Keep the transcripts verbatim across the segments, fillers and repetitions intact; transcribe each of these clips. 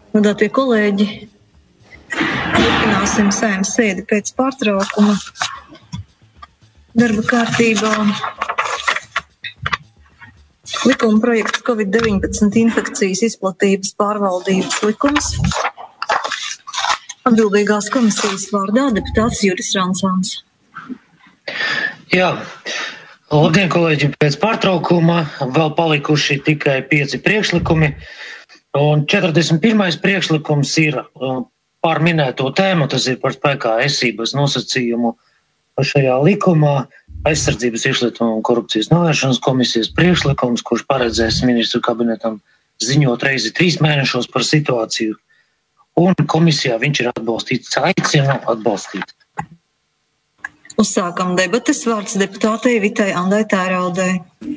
Godātie kolēģi, turpināsim Saeimas sēdi pēc pārtraukuma. Darba kārtībā likuma projekts covid deviņpadsmit infekcijas izplatības pārvaldības likums. Atbildīgās komisijas vārdā deputāts Juris Rancāns. Jā, labdien, kolēģi, pēc pārtraukuma vēl palikuši tikai pieci priekšlikumi. Un četrdesmit pirmais priekšlikums ir par minēto tēmu, tas ir par spēkā esības nosacījumu šajā likumā, aizsardzības iekšlietu un korupcijas novēršanas komisijas priekšlikums, kurš paredzēs ministru kabinetam ziņot reizi trīs mēnešos par situāciju. Un komisijā viņš ir atbalstīts, aicinu atbalstīt. Uzsākam debates, vārds deputātei Vitai Andai Tēraudai.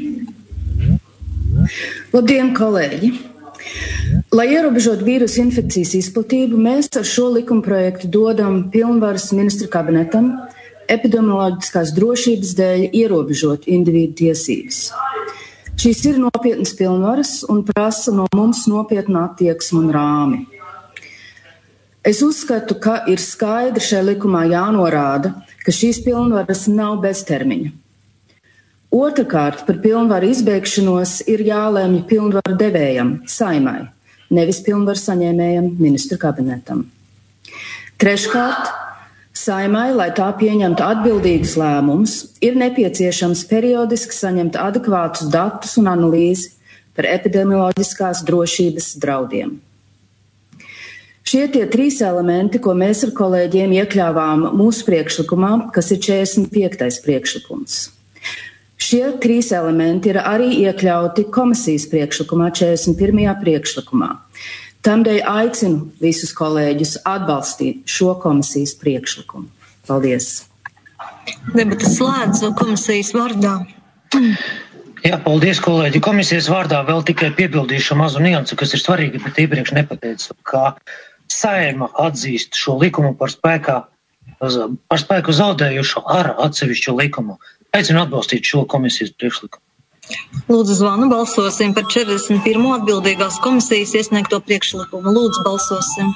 Labdien, kolēģi! Lai ierobežotu vīrusu infekcijas izplatību, mēs ar šo likumprojektu dodam pilnvaras ministra kabinetam epidemioloģiskās drošības dēļ ierobežot individu tiesības. Šīs ir nopietnas pilnvaras un prasa no mums nopietnu attieksmi un rāmi. Es uzskatu, ka ir skaidri šajā likumā jānorāda, ka šīs pilnvaras nav beztermiņa. Otrakārt, par pilnvaru izbeigšanos ir jālēmj pilnvaru devējam, Saeimai, nevis pilnvaru saņēmējam, ministru kabinetam. Treškārt, Saeimai, lai tā pieņemtu atbildīgus lēmumus, ir nepieciešams periodiski saņemt adekvātus datus un analīzi par epidemioloģiskās drošības draudiem. Šie tie trīs elementi, ko mēs ar kolēģiem iekļāvām mūsu priekšlikumā, kas ir četrdesmit piektais priekšlikums. Šie trīs elementi ir arī iekļauti komisijas priekšlikumā, četrdesmit pirmajā priekšlikumā. Tādēļ aicinu visus kolēģus atbalstīt šo komisijas priekšlikumu. Paldies! Debates slēdz komisijas vārdā. Jā, paldies, kolēģi. Komisijas vārdā vēl tikai piebildīšu mazu niansu, kas ir svarīgi, bet iepriekš nepateicu, ka Saeima atzīst šo likumu par spēkā, par spēku zaudējušu ar atsevišķu likumu. Aicinu atbalstīt šo komisijas priekšlikumu. Lūdzu, zvanu, balsosim par četrdesmit pirmo atbildīgās komisijas iesniegto priekšlikumu. Lūdzu, balsosim.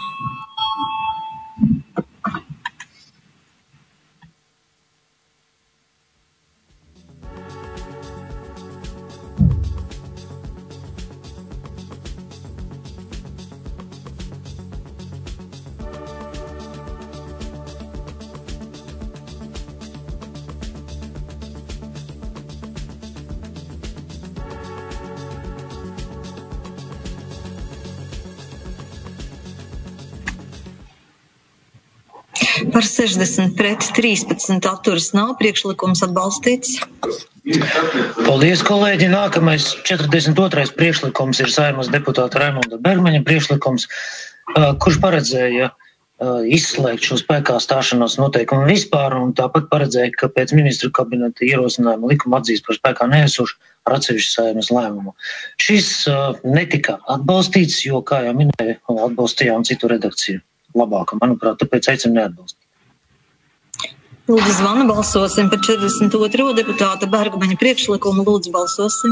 Par sešdesmit pret trīspadsmit atturas nav, priekšlikums atbalstīts. Paldies, kolēģi. Nākamais četrdesmit otrais priekšlikums ir Saeimas deputāta Raimonda Bergmaņa priekšlikums, kurš paredzēja izslēgt šo spēkā stāšanās noteikumu vispār un tāpat paredzēja, ka pēc ministru kabineta ierosinājuma likuma atzīst par spēkā neesošu ar atsevišķu Saeimas lēmumu. Šis netika atbalstīts, jo, kā jau minēja, atbalstījām citu redakciju labāka, manuprāt, tāpēc aicinu neatbalstīt. Lūdzu, zvanu, balsosim par četrdesmit otro deputāta Bergmaņa priekšlikumu. Lūdzu, balsosim.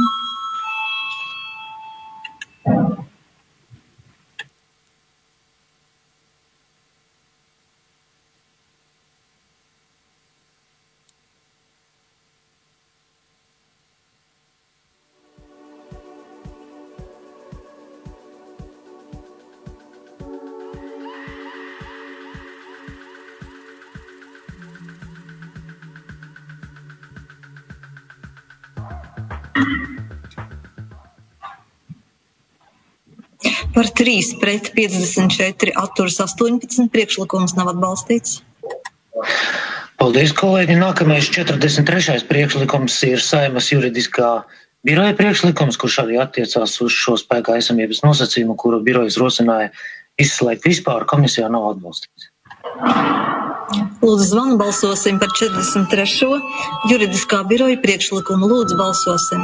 Par trīs pret piecdesmit četri atturas astoņpadsmit, priekšlikums nav atbalstīts. Paldies, kolēģi. Nākamais četrdesmit trešais priekšlikums ir Saeimas juridiskā biroja priekšlikums, kurš arī attiecās uz šo spēkā esamības nosacījumu, kuru birojas rosināja izslēgt vispār, komisijā nav atbalstīts. Lūdzu, zvanu, balsosim par četrdesmit trešo juridiskā biroja priekšlikumu. Lūdzu, balsosim.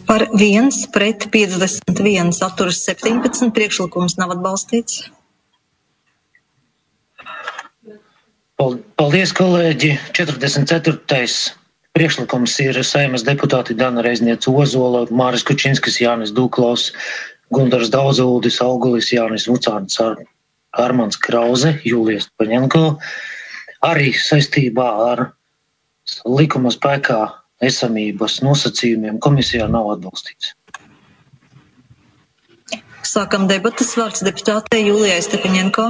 Par viens pret piecdesmit viens atturas septiņpadsmit, priekšlikums nav atbalstīts. Paldies, kolēģi. četrdesmit ceturtais priekšlikums ir Saeimas deputāti Dana Reizniece Ozola, Māris Kučinskis, Jānis Dūklaus, Gundars Daudzuldis, Augulis, Jānis Vucāns, Armāns Krauze, Jūlijas Paņenko, arī saistībā ar likuma spēkā esamības nosacījumiem komisijā nav atbalstīts. Sākam debatas, vārds deputātei Jūlijai Stepaņenko.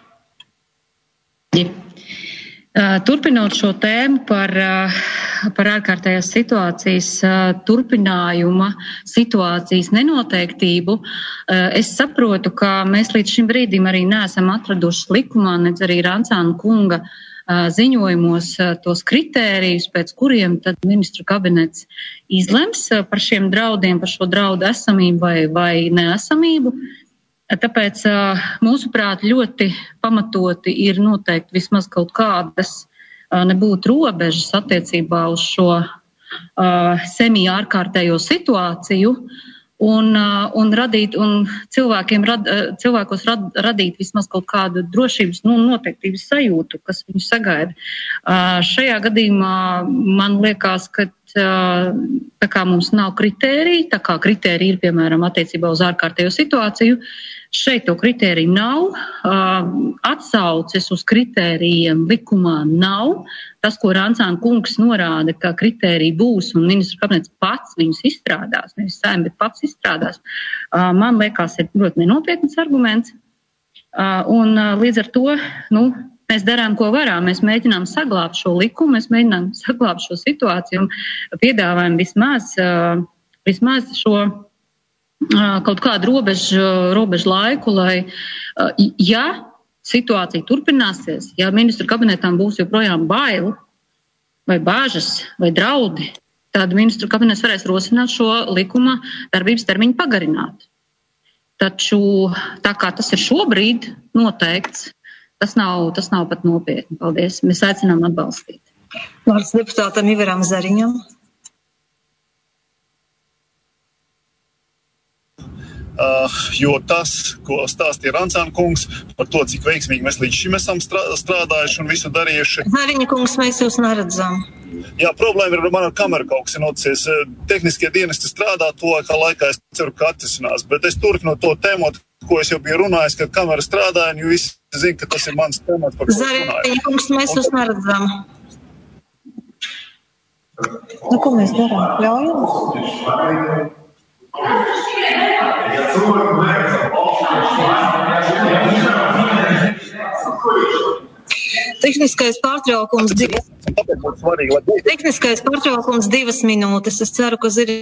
Turpinot šo tēmu par, par ārkārtējās situācijas turpinājuma, situācijas nenoteiktību, es saprotu, ka mēs līdz šim brīdim arī neesam atraduši likumā, nedz arī Rancāna kunga ziņojumos tos kritērijus, pēc kuriem tad ministru kabinets izlems par šiem draudiem, par šo draudu esamību vai, vai neesamību. Tāpēc mūsuprāt ļoti pamatoti ir noteikti vismaz kaut kādas nebūtu robežas attiecībā uz šo semi-ārkārtējo situāciju un, un, radīt, un cilvēkiem rad, cilvēkos rad, radīt vismaz kaut kādu drošības, nu, noteiktības sajūtu, kas viņu sagaida. Šajā gadījumā man liekas, ka tā kā mums nav kritērija, tā kā kritērija ir, piemēram, attiecībā uz ārkārtējo situāciju, šeit to kritēriju nav, atsauces uz kritērijiem likumā nav. Tas, ko Rancāna kungs norāda, ka kritēriji būs un ministru kabinets pats viņus izstrādās, nevis Saeima, bet pats izstrādās, man liekas, ir ļoti nenopietns arguments. Un līdz ar to, nu, mēs darām, ko varam. Mēs mēģinām saglābt šo likumu, mēs mēģinām saglābt šo situāciju un piedāvājam vismaz, vismaz šo kaut kādu robežu, robežu laiku, lai, ja situācija turpināsies, ja ministru kabinetam būs joprojām bail vai bāžas vai draudi, tad ministru kabinets varēs rosināt šo likuma darbības termiņu pagarināt. Taču tā kā tas ir šobrīd noteikts, tas nav, tas nav pat nopietni. Paldies. Mēs aicinām atbalstīt. Vārds deputātam Ivaram Zariņam. Uh, jo tas, ko stāstīja Rancāna kungs par to, cik veiksmīgi mēs līdz šim esam strādājuši un visu darījuši. Zariņa kungs, mēs jūs neredzam. Jā, problēma ir, man ar kameru kaut kas ir noticies. Tehniskie dienesti strādā, to kā laikā es ceru, ka atrisinās, bet es turpinu to tēmot, ko es jau biju runājis, kad kamera strādāja, un visi zina, ka tas ir mans tēmats, par ko runāju. Zariņa kungs, mēs jūs neredzam. Nu, ko mēs darām? Ļaujam? Tehniskais pārtraukums divas. Tehniskais pārtraukums divas minūtes. Es ceru, ka zir...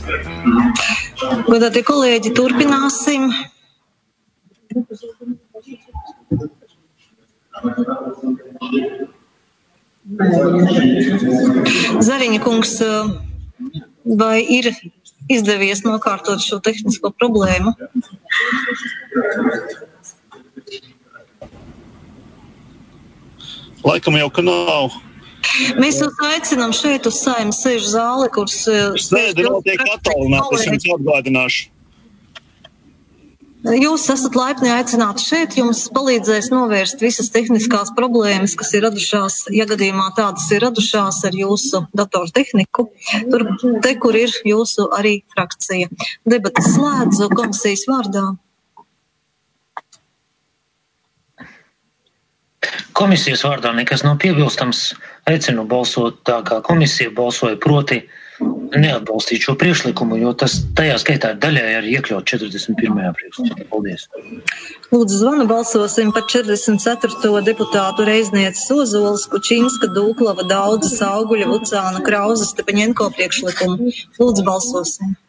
Godātie kolēģi, turpināsim. Zariņa kungs, vai ir izdevies nokārtot šo tehnisko problēmu? Laikam jau, ka nav. Mēs jūs aicinām šeit uz Saeimas sēžu zāli, kur sēde notiek attālināti, es jums atgādināšu. Jūs esat laipni aicināti šeit, jums palīdzēs novērst visas tehniskās problēmas, kas ir radušās, ja gadījumā tādas ir radušās ar jūsu datortehniku. Tur te, kur ir jūsu arī frakcija. Debates slēdzu komisijas vārdā. Komisijas vārdā nekas nav piebilstams. Aicinu balsot tā, kā komisija balsoja, proti neatbalstīt šo priekšlikumu, jo tas tajā skaitā daļai arī iekļaut četrdesmit pirmajā priekšlikumā. Paldies. Lūdzu, zvanu balsosim par četrdesmit ceturto deputātu Reiznieces Ozoles, Kučinska, Dūklava, Daudzes, Auguļa, Vucāna, Krauza, Stepaņenko priekšlikumu. Lūdzu, balsosim.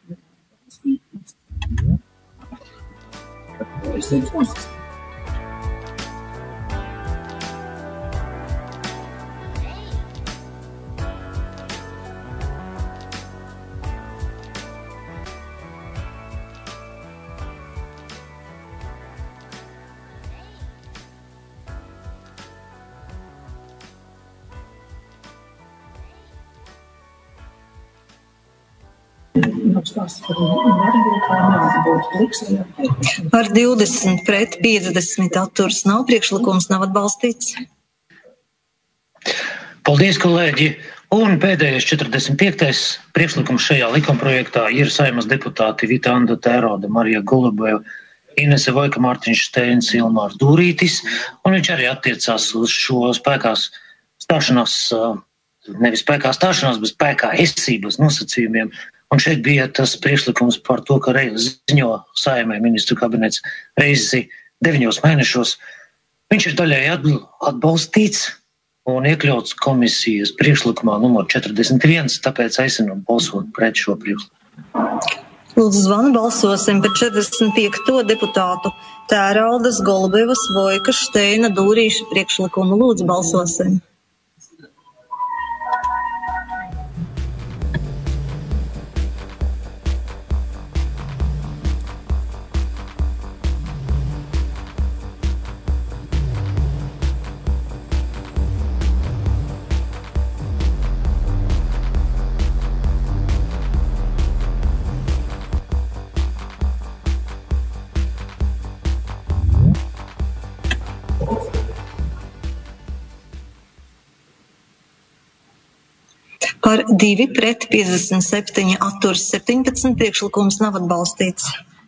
Par divdesmit pret piecdesmit atturs nav, priekšlikums nav atbalstīts. Paldies, kolēģi! Un pēdējais četrdesmit piektais priekšlikums šajā likumprojektā ir Saeimas deputāti Vita Anda Tērauda, Marija Golubeva, Inese Vojka, Mārtiņš Steins, Ilmārs Dūrītis, un viņš arī attiecās uz šo spēkās stāšanās, nevis spēkā stāšanās, bet spēkā esības nosacījumiem. Un šeit bija tas priekšlikums par to, ka ziņo Saeimai ministru kabinets reizi deviņos mēnešos. Viņš ir daļai atbalstīts un iekļauts komisijas priekšlikumā numur četrdesmit viens, tāpēc aicinu balsot pret šo priekšlikumu. Lūdzu, zvanu balsosim par četrdesmit piekto deputātu Tēraudas, Golubevas, Vojkas, Šteina, Dūrīša priekšlikumu. Lūdzu, balsosim. Par divi pret piecdesmit septiņi atturs septiņpadsmit priekšlikums nav atbalstīts.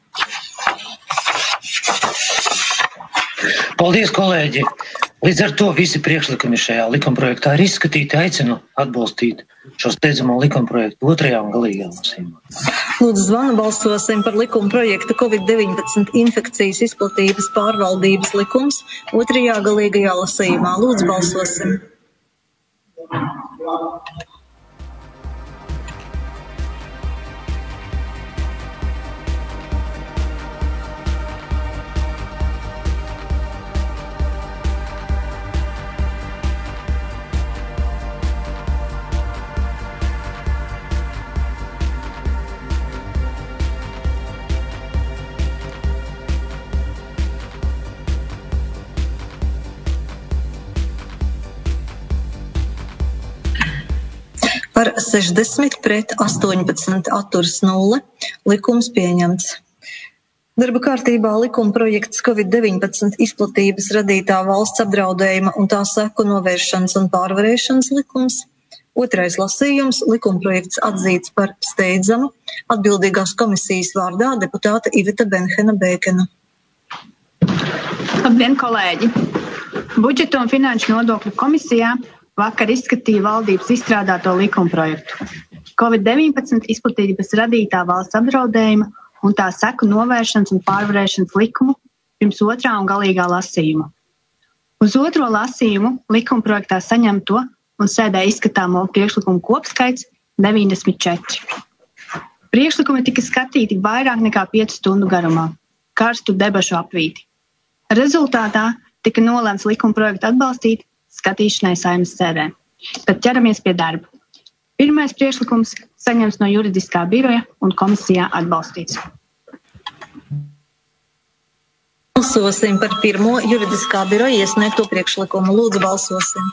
Paldies, kolēģi! Līdz ar to visi priekšlikumi šajā likumprojektā ir izskatīti. Aicinu atbalstīt šo steidzamo likumprojektu otrajā un galīgajā lasījumā. Lūdzu, zvanu balsosim par likumprojektu covid deviņpadsmit infekcijas izplatības pārvaldības likums otrajā galīgajā lasījumā. Lūdzu, balsosim. Par sešdesmit pret astoņpadsmit atturs nulle. Likums pieņemts. Darba kārtībā likuma projekts covid deviņpadsmit izplatības radītā valsts apdraudējuma un tā seku novēršanas un pārvarēšanas likums. Otrais lasījums. Likuma projekts atzīts par steidzamu. Atbildīgās komisijas vārdā deputāte Iveta Benhena Bēkena. Labdien, kolēģi! Budžeta un finanšu nodokļu komisijā vakar izskatīja valdības izstrādāto likumprojektu. covid deviņpadsmit izplatības radītā valsts apdraudējuma un tā seku novēršanas un pārvarēšanas likumu pirms otrā un galīgā lasījuma. Uz otro lasījumu likumprojektā saņemto un sēdē izskatāmo priekšlikumu kopskaits deviņdesmit četri. Priekšlikumi tika skatīti vairāk nekā piecu stundu garumā, karstu debašu apvīti. Rezultātā tika nolēmts likuma projektu atbalstīt skatīšanai Saeimas sēdē. Tad ķeramies pie darba. Pirmais priekšlikums saņemts no juridiskā biroja un komisijā atbalstīts. Balsosim par pirmo juridiskā biroja iesniegto priekšlikumu. Lūdzu, balsosim.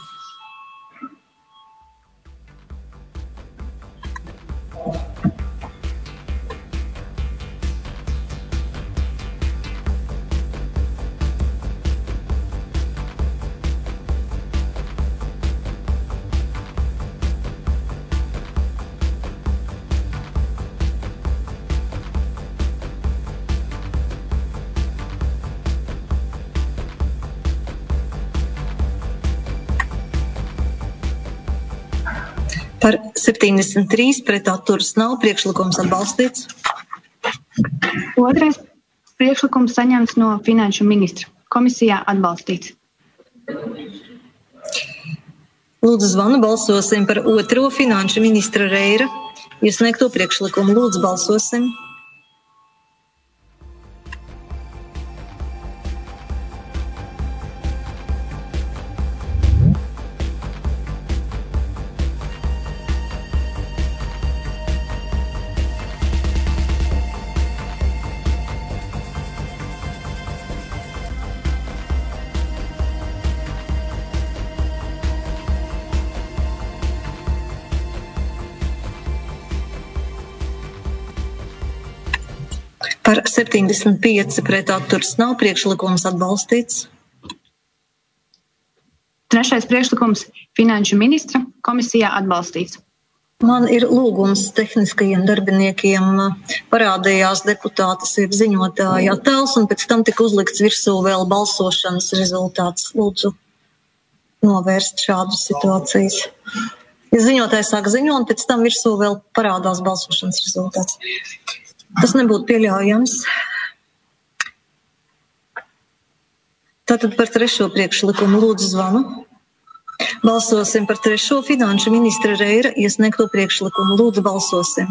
Par septiņdesmit trīs pret atturas nav, priekšlikums atbalstīts. Otrais priekšlikums saņemts no finanšu ministra. Komisijā atbalstīts. Lūdzu, zvanu, balsosim par otro finanšu ministra Reira iesniegto priekšlikumu. Lūdzu, balsosim. Par septiņdesmit pieci pret atturas nav, priekšlikums atbalstīts. Trešais priekšlikums finanšu ministra. Komisijā atbalstīts. Man ir lūgums tehniskajiem darbiniekiem, parādījās deputātas jeb ziņotāja attēls, un pēc tam tika uzlikts virsū vēl balsošanas rezultāts. Lūdzu novērst šādu situācijas. Ja ziņotājs sāk ziņot, un pēc tam virsū vēl parādās balsošanas rezultāts. Tas nebūtu pieļaujams. Tātad par trešo priekšlikumu lūdzu zvanu. Balsosim par trešo finanšu ministra Reira iesniegto priekšlikumu. Lūdzu, balsosim.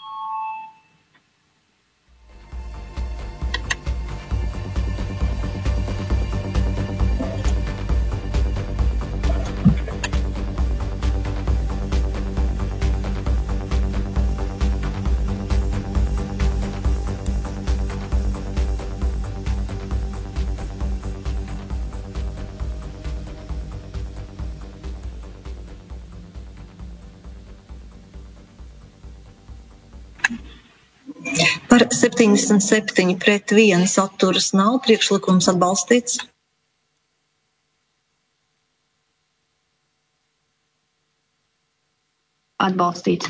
Par septiņdesmit septiņi pret viens atturas nav, priekšlikums atbalstīts. Atbalstīts.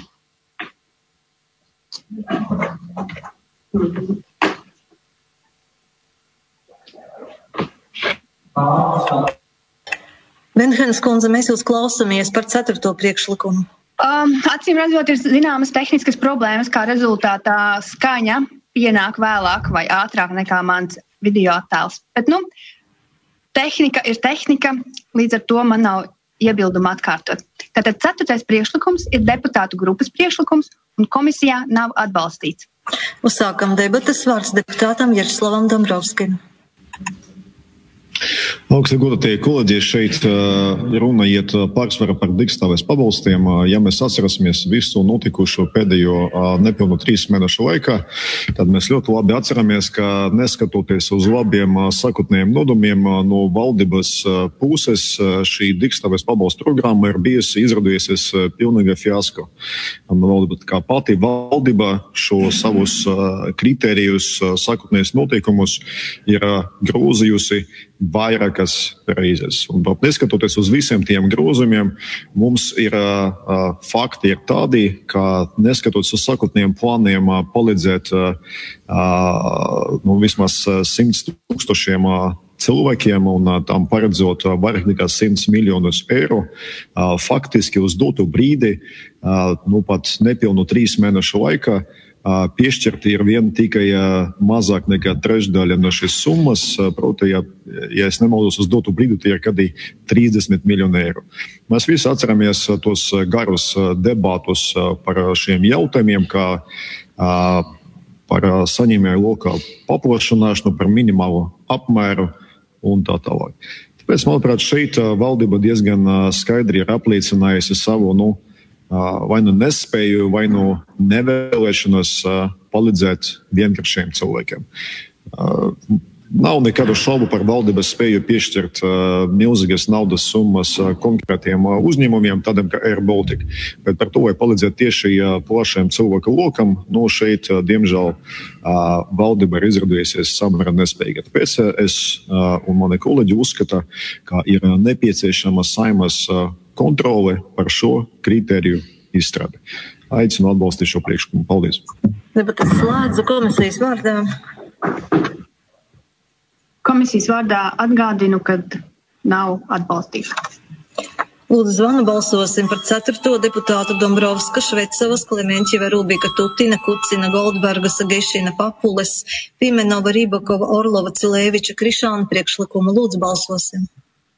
Venhens kundze, mēs jūs klausamies par ceturto priekšlikumu. Um, acīm redzot, ir zināmas tehniskas problēmas, kā rezultātā skaņa pienāk vēlāk vai ātrāk nekā mans video attēls. Bet, nu, tehnika ir tehnika, līdz ar to man nav iebilduma atkārtot. Tātad ceturtais priekšlikums ir deputātu grupas priekšlikums un komisijā nav atbalstīts. Uzsākam debates, vārds deputātam Jaroslavam Dombrovskim. Augsti godātie kolēģi, šeit runa iet pārsvarā par digitālais pabalstiem. Ja mēs atceramies visu notikušo pēdējo nepilnu trīs mēnešu laikā, tad mēs ļoti labi atceramies, ka neskatoties uz labiem sakotnējiem nodomiem no valdības puses, šī digitālais pabalstu programma ir bijusi izrādījusies pilnīga fiasko. Kā pati valdība šo savus kritērijus, sakotnējus noteikumus ir grozījusi vairākas reizes. Un neskatoties uz visiem tiem grozījumiem, mums ir uh, fakti ir tādi, ka neskatoties uz sakotniem plāniem uh, palīdzēt uh, nu, vismaz simts tūkstošiem uh, cilvēkiem un uh, tam paredzot uh, vairāk nekā simts miljonus eiro, uh, faktiski uz dotu brīdi, uh, nu pat nepilnu trīs mēnešu laikā, piešķirti ir vien tikai mazāk nekā trešdaļa no šīs summas, proti, ja, ja es nemaldos uz dotu brīdi, tie ir kādī trīsdesmit miljoni eiro. Mēs visi atceramies tos garus debatus par šiem jautājumiem, kā par saņēmēju lokā paplašināšanu, par minimālo apmēru un tā tālāk. Tāpēc, manuprāt, šeit valdība diezgan skaidri ir apliecinājusi savu, nu, vai nu nespēju, vai nu nevēlēšanos palīdzēt vienkāršiem cilvēkiem. Nav nekādu šaubu par valdības spēju piešķirt uh, milzīgas naudas summas uh, konkrētiem uh, uzņēmumiem, tādiem kā Air Baltic. Bet par to, vai palīdzēt tieši uh, plašajam cilvēku lokam, no šeit, uh, diemžēl, uh, valdība ir izrādījusies samērā nespējīga. Tāpēc uh, es uh, un mani kolēģi uzskata, ka ir nepieciešama Saeimas uh, kontrole par šo kritēriju izstrādi. Aicinu atbalstīt šo priekšlikumu. Paldies. Debates slēdzu komisijas vārdā. Komisijas vārdā atgādinu, ka nav atbalstīts. Lūdzu, zvanu balsosim par ceturto deputātu Dombrovska, Švecovas, Klementjeva, Rubika, Tutina, Kucina, Goldberga, Sagešina, Papules, Pimenova, Rībakova, Orlova, Cilēviča, Krišāna priekšlikumu. Lūdzu, balsosim.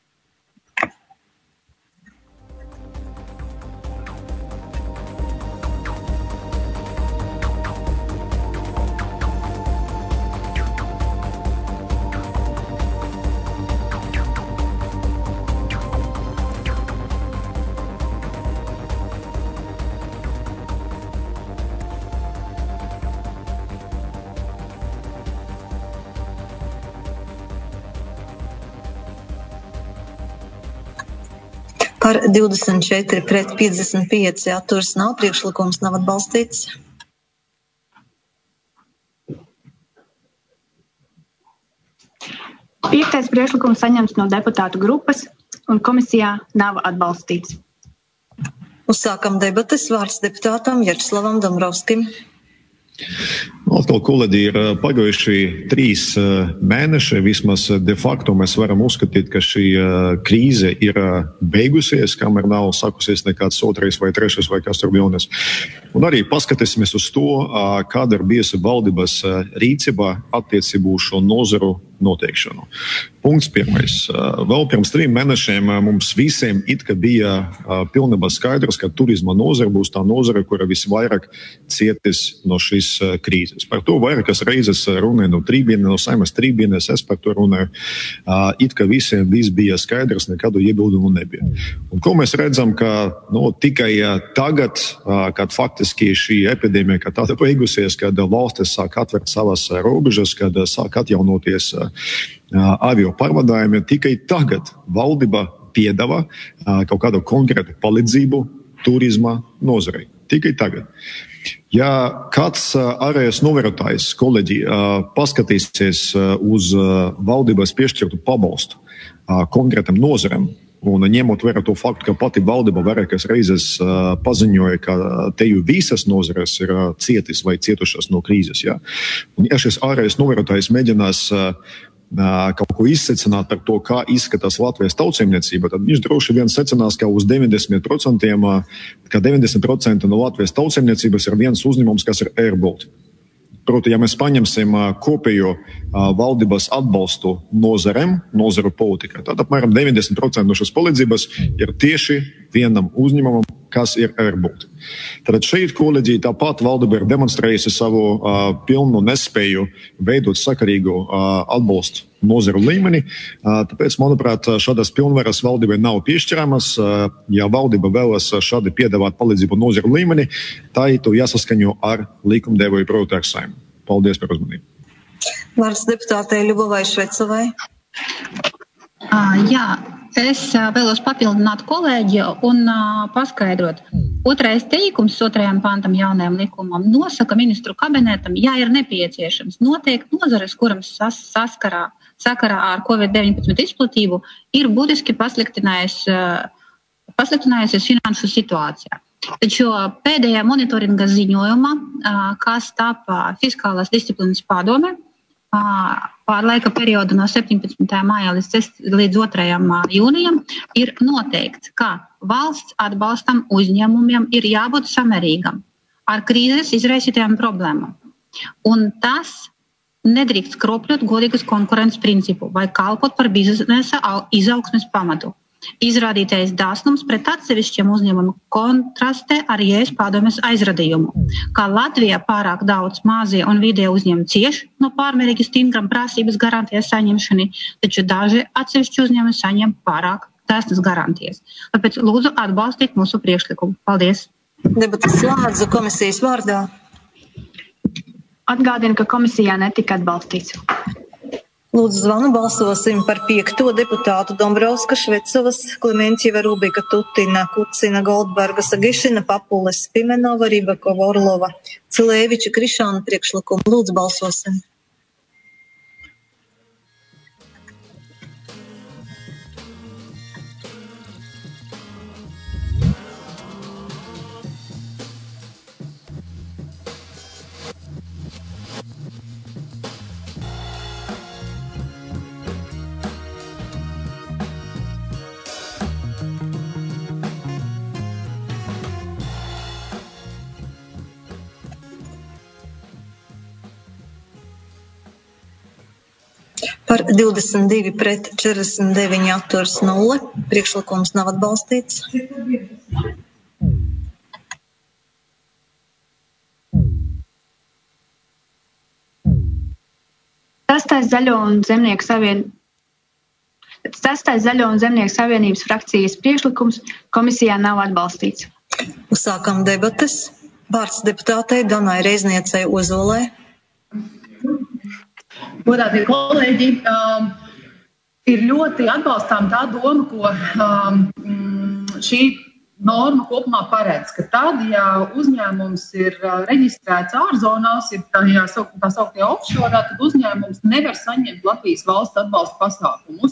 Par divdesmit četri pret piecdesmit pieci atturas nav, priekšlikums nav atbalstīts. Piektais priekšlikums saņemts no deputātu grupas un komisijā nav atbalstīts. Uzsākam debates. Vārds deputātam Vjačeslavam Dombrovskim. Atkal, kolēģi, ir pagājuši trīs mēneši. Vismaz de facto mēs varam uzskatīt, ka šī krīze ir beigusies, kamēr nav sākusies nekāds otrais vai trešais vai kas tur vilnis. Un arī paskatīsimies uz to, kāda ir bijusi valdības rīcībā attiecībā uz šo nozaru noteikšanu. Punkts pirmais. Vēl pirms trim mēnešiem mums visiem it kā bija pilnībā skaidrs, ka turisma nozara būs tā nozara, kura visvairāk cietis no šīs krīzes. Par to vairākas reizes runāju no trībienes, no Saeimas trībienes, es par to runāju. It kā visiem viss bija skaidrs, nekādu iebildumu nebija. Un ko mēs redzam, ka no, tikai tagad, kad faktiski šī epidēmija, kad tāda beigusies, kad valstis sāk atvērt savas robežas, kad sāk atjaunoties avio pārvadājumi, tikai tagad valdība piedāvā kaut kādu konkrētu palīdzību turisma nozarei. Tikai tagad. Ja kāds ārējais novērotājs, kolēģi, paskatīsies uz valdības piešķirtu pabalstu konkrētam nozarem, un ņemot vērā to faktu, ka pati valdība vairākas reizes uh, paziņoja, ka te jau visas nozares ir uh, cietis vai cietušas no krīzes. Ja? Un ja šis ārējais novērotājs mēģinās uh, kaut ko izsecināt par to, kā izskatās Latvijas tautsaimniecība, tad viņš droši vien secinās, ka uz deviņdesmit procentiem, ka deviņdesmit procenti no Latvijas tautsaimniecības ir viens uzņēmums, kas ir Air Baltic. Proti, ja mēs paņemsim kopējo valdības atbalstu nozarem, nozaru politikā, tad apmēram deviņdesmit procenti no šīs palīdzības ir tieši vienam uzņēmumam, kas ir Air Baltic. Tad šeit, kolēģi, tāpat valdība ir demonstrējusi savu uh, pilnu nespēju veidot sakarīgu uh, atbalstu nozaru līmeni. Uh, tāpēc, manuprāt, šādas pilnvaras valdībai nav piešķiramas. Uh, ja valdība vēlas šādi piedāvāt palīdzību nozaru līmeni, tā ir to jāsaskaņo ar likumdevēju, proti ar Saimu. Paldies par uzmanību. Vārds deputātei Ļubovai Švecovai. Uh, jā. Es vēlos papildināt kolēģi un uh, paskaidrot. Otrais teikums otrajam pantam jaunajam likumam nosaka ministru kabinetam, ja ir nepieciešams noteikti nozares, kuram sas, saskarā, sakarā ar covid deviņpadsmit izplatību, ir būtiski pasliktinājusies uh, pasliktinājusies finanšu situācijā. Taču pēdējā monitoringa ziņojuma, uh, kas tapa fiskālās disciplīnas padome, pār laika periodu no septiņpadsmitajā maijā līdz otrajam jūnijam ir noteikts, ka valsts atbalstam uzņēmumiem ir jābūt samērīgam ar krīzes izraisītajām problēmām. Un tas nedrīkst kropļot godīgas konkurences principu vai kalpot par biznesa izaugsmes pamatu. Izrādītais dāsnums pret atsevišķiem uzņēmumiem kontrastē ar ES padomes aizradījumu, kā Latvijā pārāk daudz mazie un vidēji uzņēmumi cieš no pārmērīgi stingram prasības garantijas saņemšanai, taču daži atsevišķi uzņēmumi saņem pārāk dāsnas garantijas. Tāpēc lūdzu atbalstīt mūsu priekšlikumu. Paldies! Debates slēdzu komisijas vārdā. Atgādinu, ka komisijā netika atbalstīts. Lūdzu zvanu balsosim par piekto deputātu Dombrovska, Švecovas, Klementjeva, Rubika, Tutina, Kucina, Goldberga, Sagišina, Papules, Pimenova, Ribakova, Orlova, Cilēviča, Krišāna priekšlikumu. Lūdzu balsosim. Par divdesmit divi pret četrdesmit deviņi atturs nulle. Priekšlikums nav atbalstīts. Sastais zaļo un zemnieku savien... Sastais zaļo un zemnieku savienības frakcijas priekšlikums komisijā nav atbalstīts. Uzsākam debates. Vārds deputātei Danai Reizniecei Ozolai. Godātie kolēģi, um, ir ļoti atbalstām tā doma, ko um, šī norma kopumā paredz, ka tad, ja uzņēmums ir uh, reģistrēts ārzonās, ir tā, ja, tā sauktie offshore, tad uzņēmums nevar saņemt Latvijas valsts atbalsta pasākumus.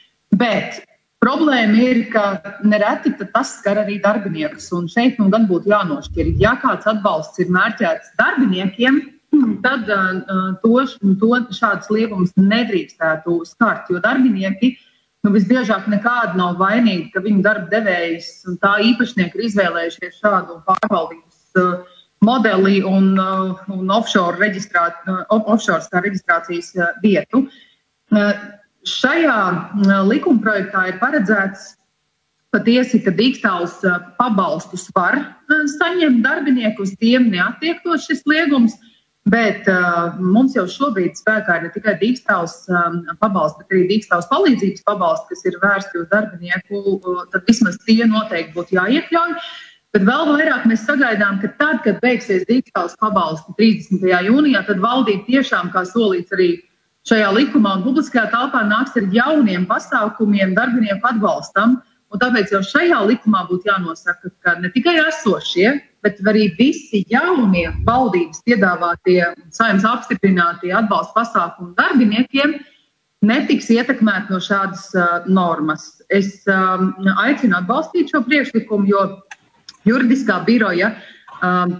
Bet problēma ir, ka nereti tas skar arī darbiniekus, un šeit nu gan būtu jānošķir. Ja kāds atbalsts ir mērķēts darbiniekiem, tad uh, to, to šāds liegums nedrīkstētu skart, jo darbinieki nu, visbiežāk nekādi nav vainīgi, ka viņu darba devējs un tā īpašnieki ir izvēlējušies šādu pārvaldības uh, modeli un, uh, un offshore, reģistrāt, uh, offshore kā reģistrācijas uh, vietu. Uh, šajā uh, likumprojektā ir paredzēts patiesi, ka dīkstāvs uh, pabalstus var uh, saņemt darbinieku, uz tiem neattiektos šis liegums. Bet uh, mums jau šobrīd spēkā ir ne tikai dīkstāvs um, pabalsts, bet arī dīkstāvs palīdzības pabalsts, kas ir vērsti uz darbinieku, uh, tad vismaz tie noteikti būtu jāiekļauj. Bet vēl vairāk mēs sagaidām, ka tad, kad beigsies dīkstāvs pabalsti trīsdesmitajā jūnijā, tad valdība tiešām, kā solīts arī šajā likumā un publiskajā telpā, nāks ar jauniem pasākumiem darbinieku atbalstam. Un tāpēc jau šajā likumā būtu jānosaka, ka ne tikai esošie, bet arī visi jaunie valdības piedāvātie saimnes apstiprinātie atbalsta pasākumu darbiniekiem netiks ietekmēti no šādas uh, normas. Es um, aicinu atbalstīt šo priekšlikumu, jo juridiskā biroja um,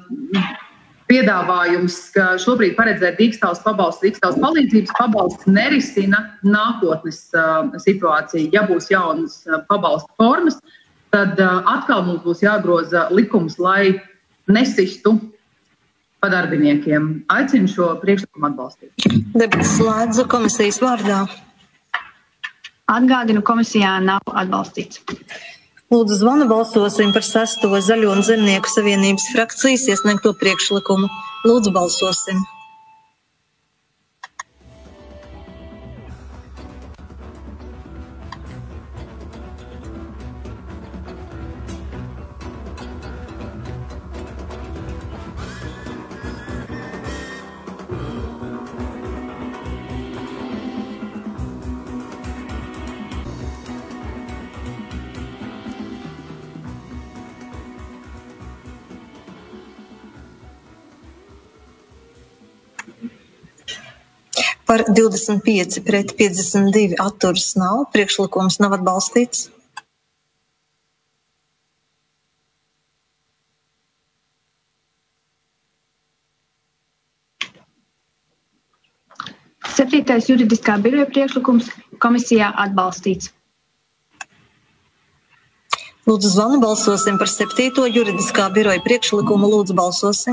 piedāvājums, ka šobrīd paredzēt dīkstāvs pabalsts, dīkstāvs palīdzības pabalsts nerisina nākotnes uh, situāciju. Ja būs jaunas uh, pabalsta formas, tad uh, atkal mums būs jāgroza likums, lai nesistu pa darbiniekiem. Aicinu šo priekšlikumu atbalstīt. Debates slēdzu komisijas vārdā. Atgādinu, komisijā nav atbalstīts. Lūdzu zvanu balsosim par sesto Zaļo un Zemnieku savienības frakcijas iesniegto priekšlikumu. Lūdzu balsosim. Par divdesmit pieci pret piecdesmit divi atturas nav. Priekšlikums nav atbalstīts. Septītais juridiskā biroja priekšlikums komisijā atbalstīts. Lūdzu zvanu balsosim par septīto juridiskā biroja priekšlikumu. Lūdzu balsosim.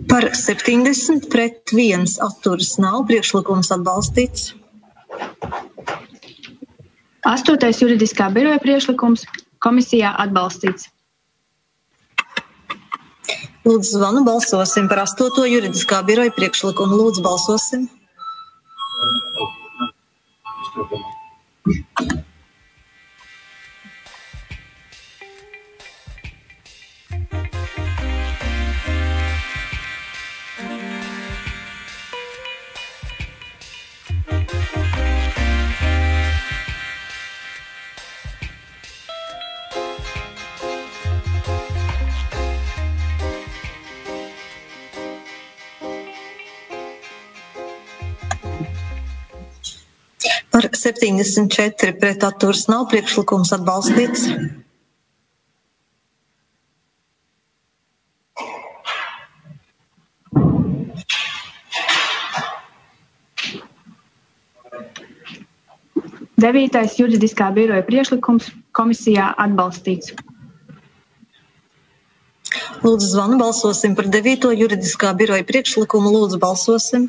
Par septiņdesmit pret viens atturas nav. Priekšlikums atbalstīts. Astotais juridiskā biroja priekšlikums komisijā atbalstīts. Lūdzu zvanu, balsosim par astoto juridiskā biroja priekšlikumu. Lūdzu balsosim. Par septiņdesmit četri pret atturas nav. Priekšlikums atbalstīts. Devītais juridiskā biroja priekšlikums komisijā atbalstīts. Lūdzu zvanu, balsosim par devīto juridiskā biroja priekšlikumu. Lūdzu balsosim.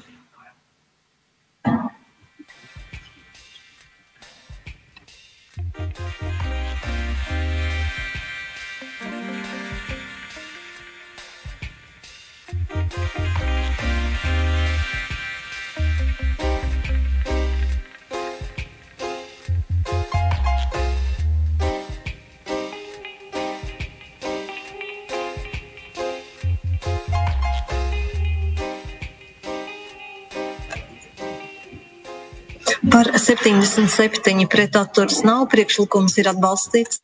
Par septiņdesmit septiņi pret atturas nav. Priekšlikums ir atbalstīts.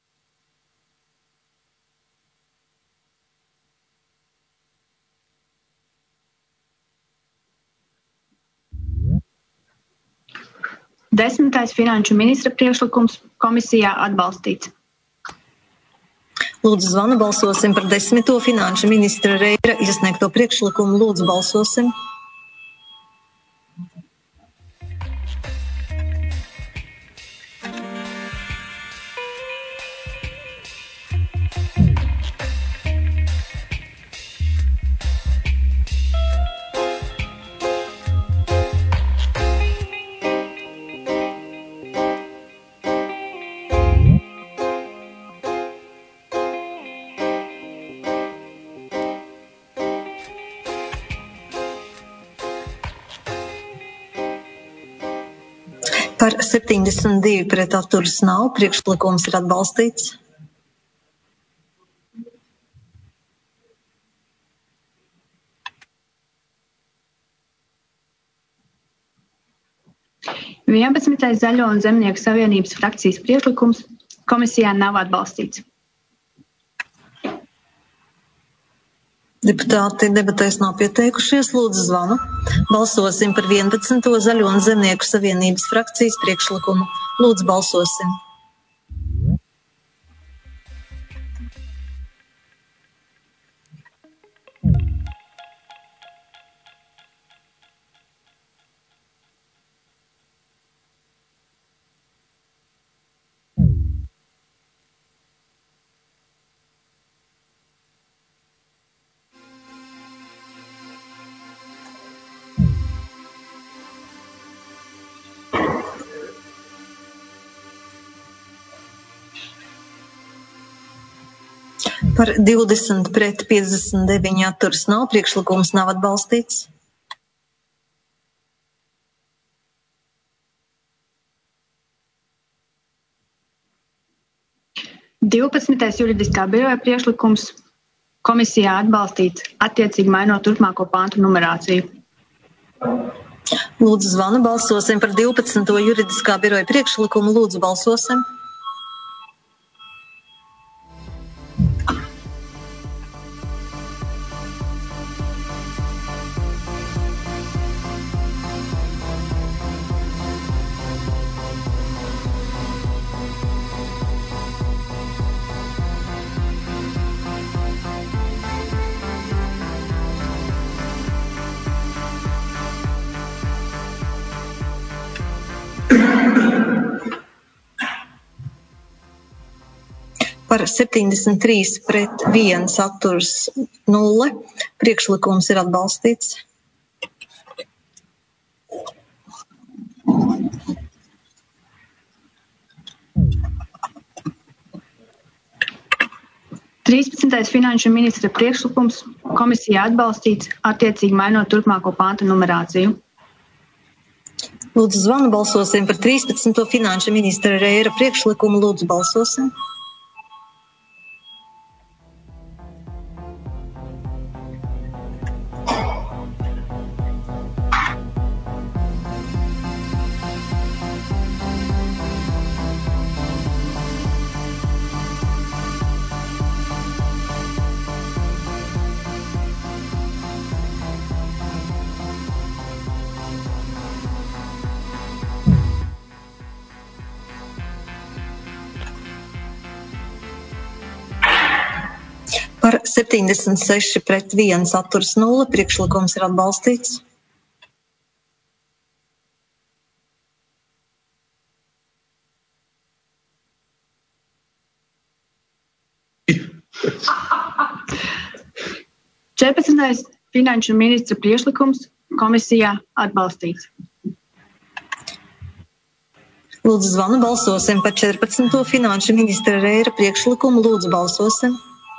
Desmitais finanšu ministra priekšlikums komisijā atbalstīts. Lūdzu zvanu, balsosim par desmito finanšu ministra Reira iesniegto priekšlikumu. Lūdzu balsosim. Par septiņdesmit divi pret atturas nav. Priekšlikums ir atbalstīts. vienpadsmitais Zaļo un Zemnieku savienības frakcijas priekšlikums komisijā nav atbalstīts. Deputāti debatēs nav pieteikušies. Lūdzu zvanu. Balsosim par vienpadsmito Zaļo un Zemnieku savienības frakcijas priekšlikumu. Lūdzu balsosim. Par divdesmit pret piecdesmit deviņi atturas nav. Priekšlikums nav atbalstīts. divpadsmitais juridiskā biroja priekšlikums komisijā atbalstīts, attiecīgi mainot turpmāko pāntu numerāciju. Lūdzu zvanu, balsosim par divpadsmito juridiskā biroja priekšlikumu. Lūdzu balsosim. Par septiņdesmit trīs pret viens atturs nulle. Priekšlikums ir atbalstīts. trīspadsmitais finanšu ministra priekšlikums komisijā atbalstīts, attiecīgi mainot turpmāko pānta numerāciju. Lūdzu, zvanu balsosim par trīspadsmito finanšu ministra Reira priekšlikumu. Lūdzu, balsosim. Par septiņdesmit seši pret viens atturs nulle. Priekšlikums ir atbalstīts. četrpadsmitais finanšu ministra priekšlikums komisijā atbalstīts. Lūdzu, zvanu balsosim par četrpadsmito finanšu ministra Reira priekšlikumu. Lūdzu, balsosim.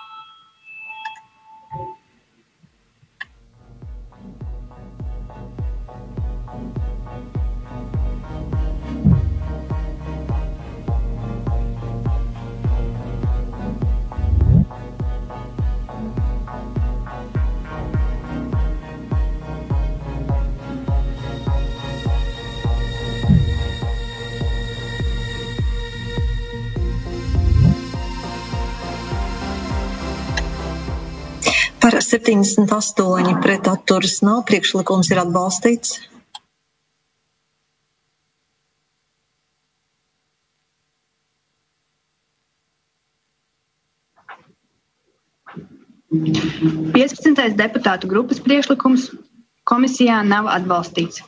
Par septiņdesmit astoņi pret atturas nav. Priekšlikums ir atbalstīts. piecpadsmitais deputātu grupas priekšlikums komisijā nav atbalstīts.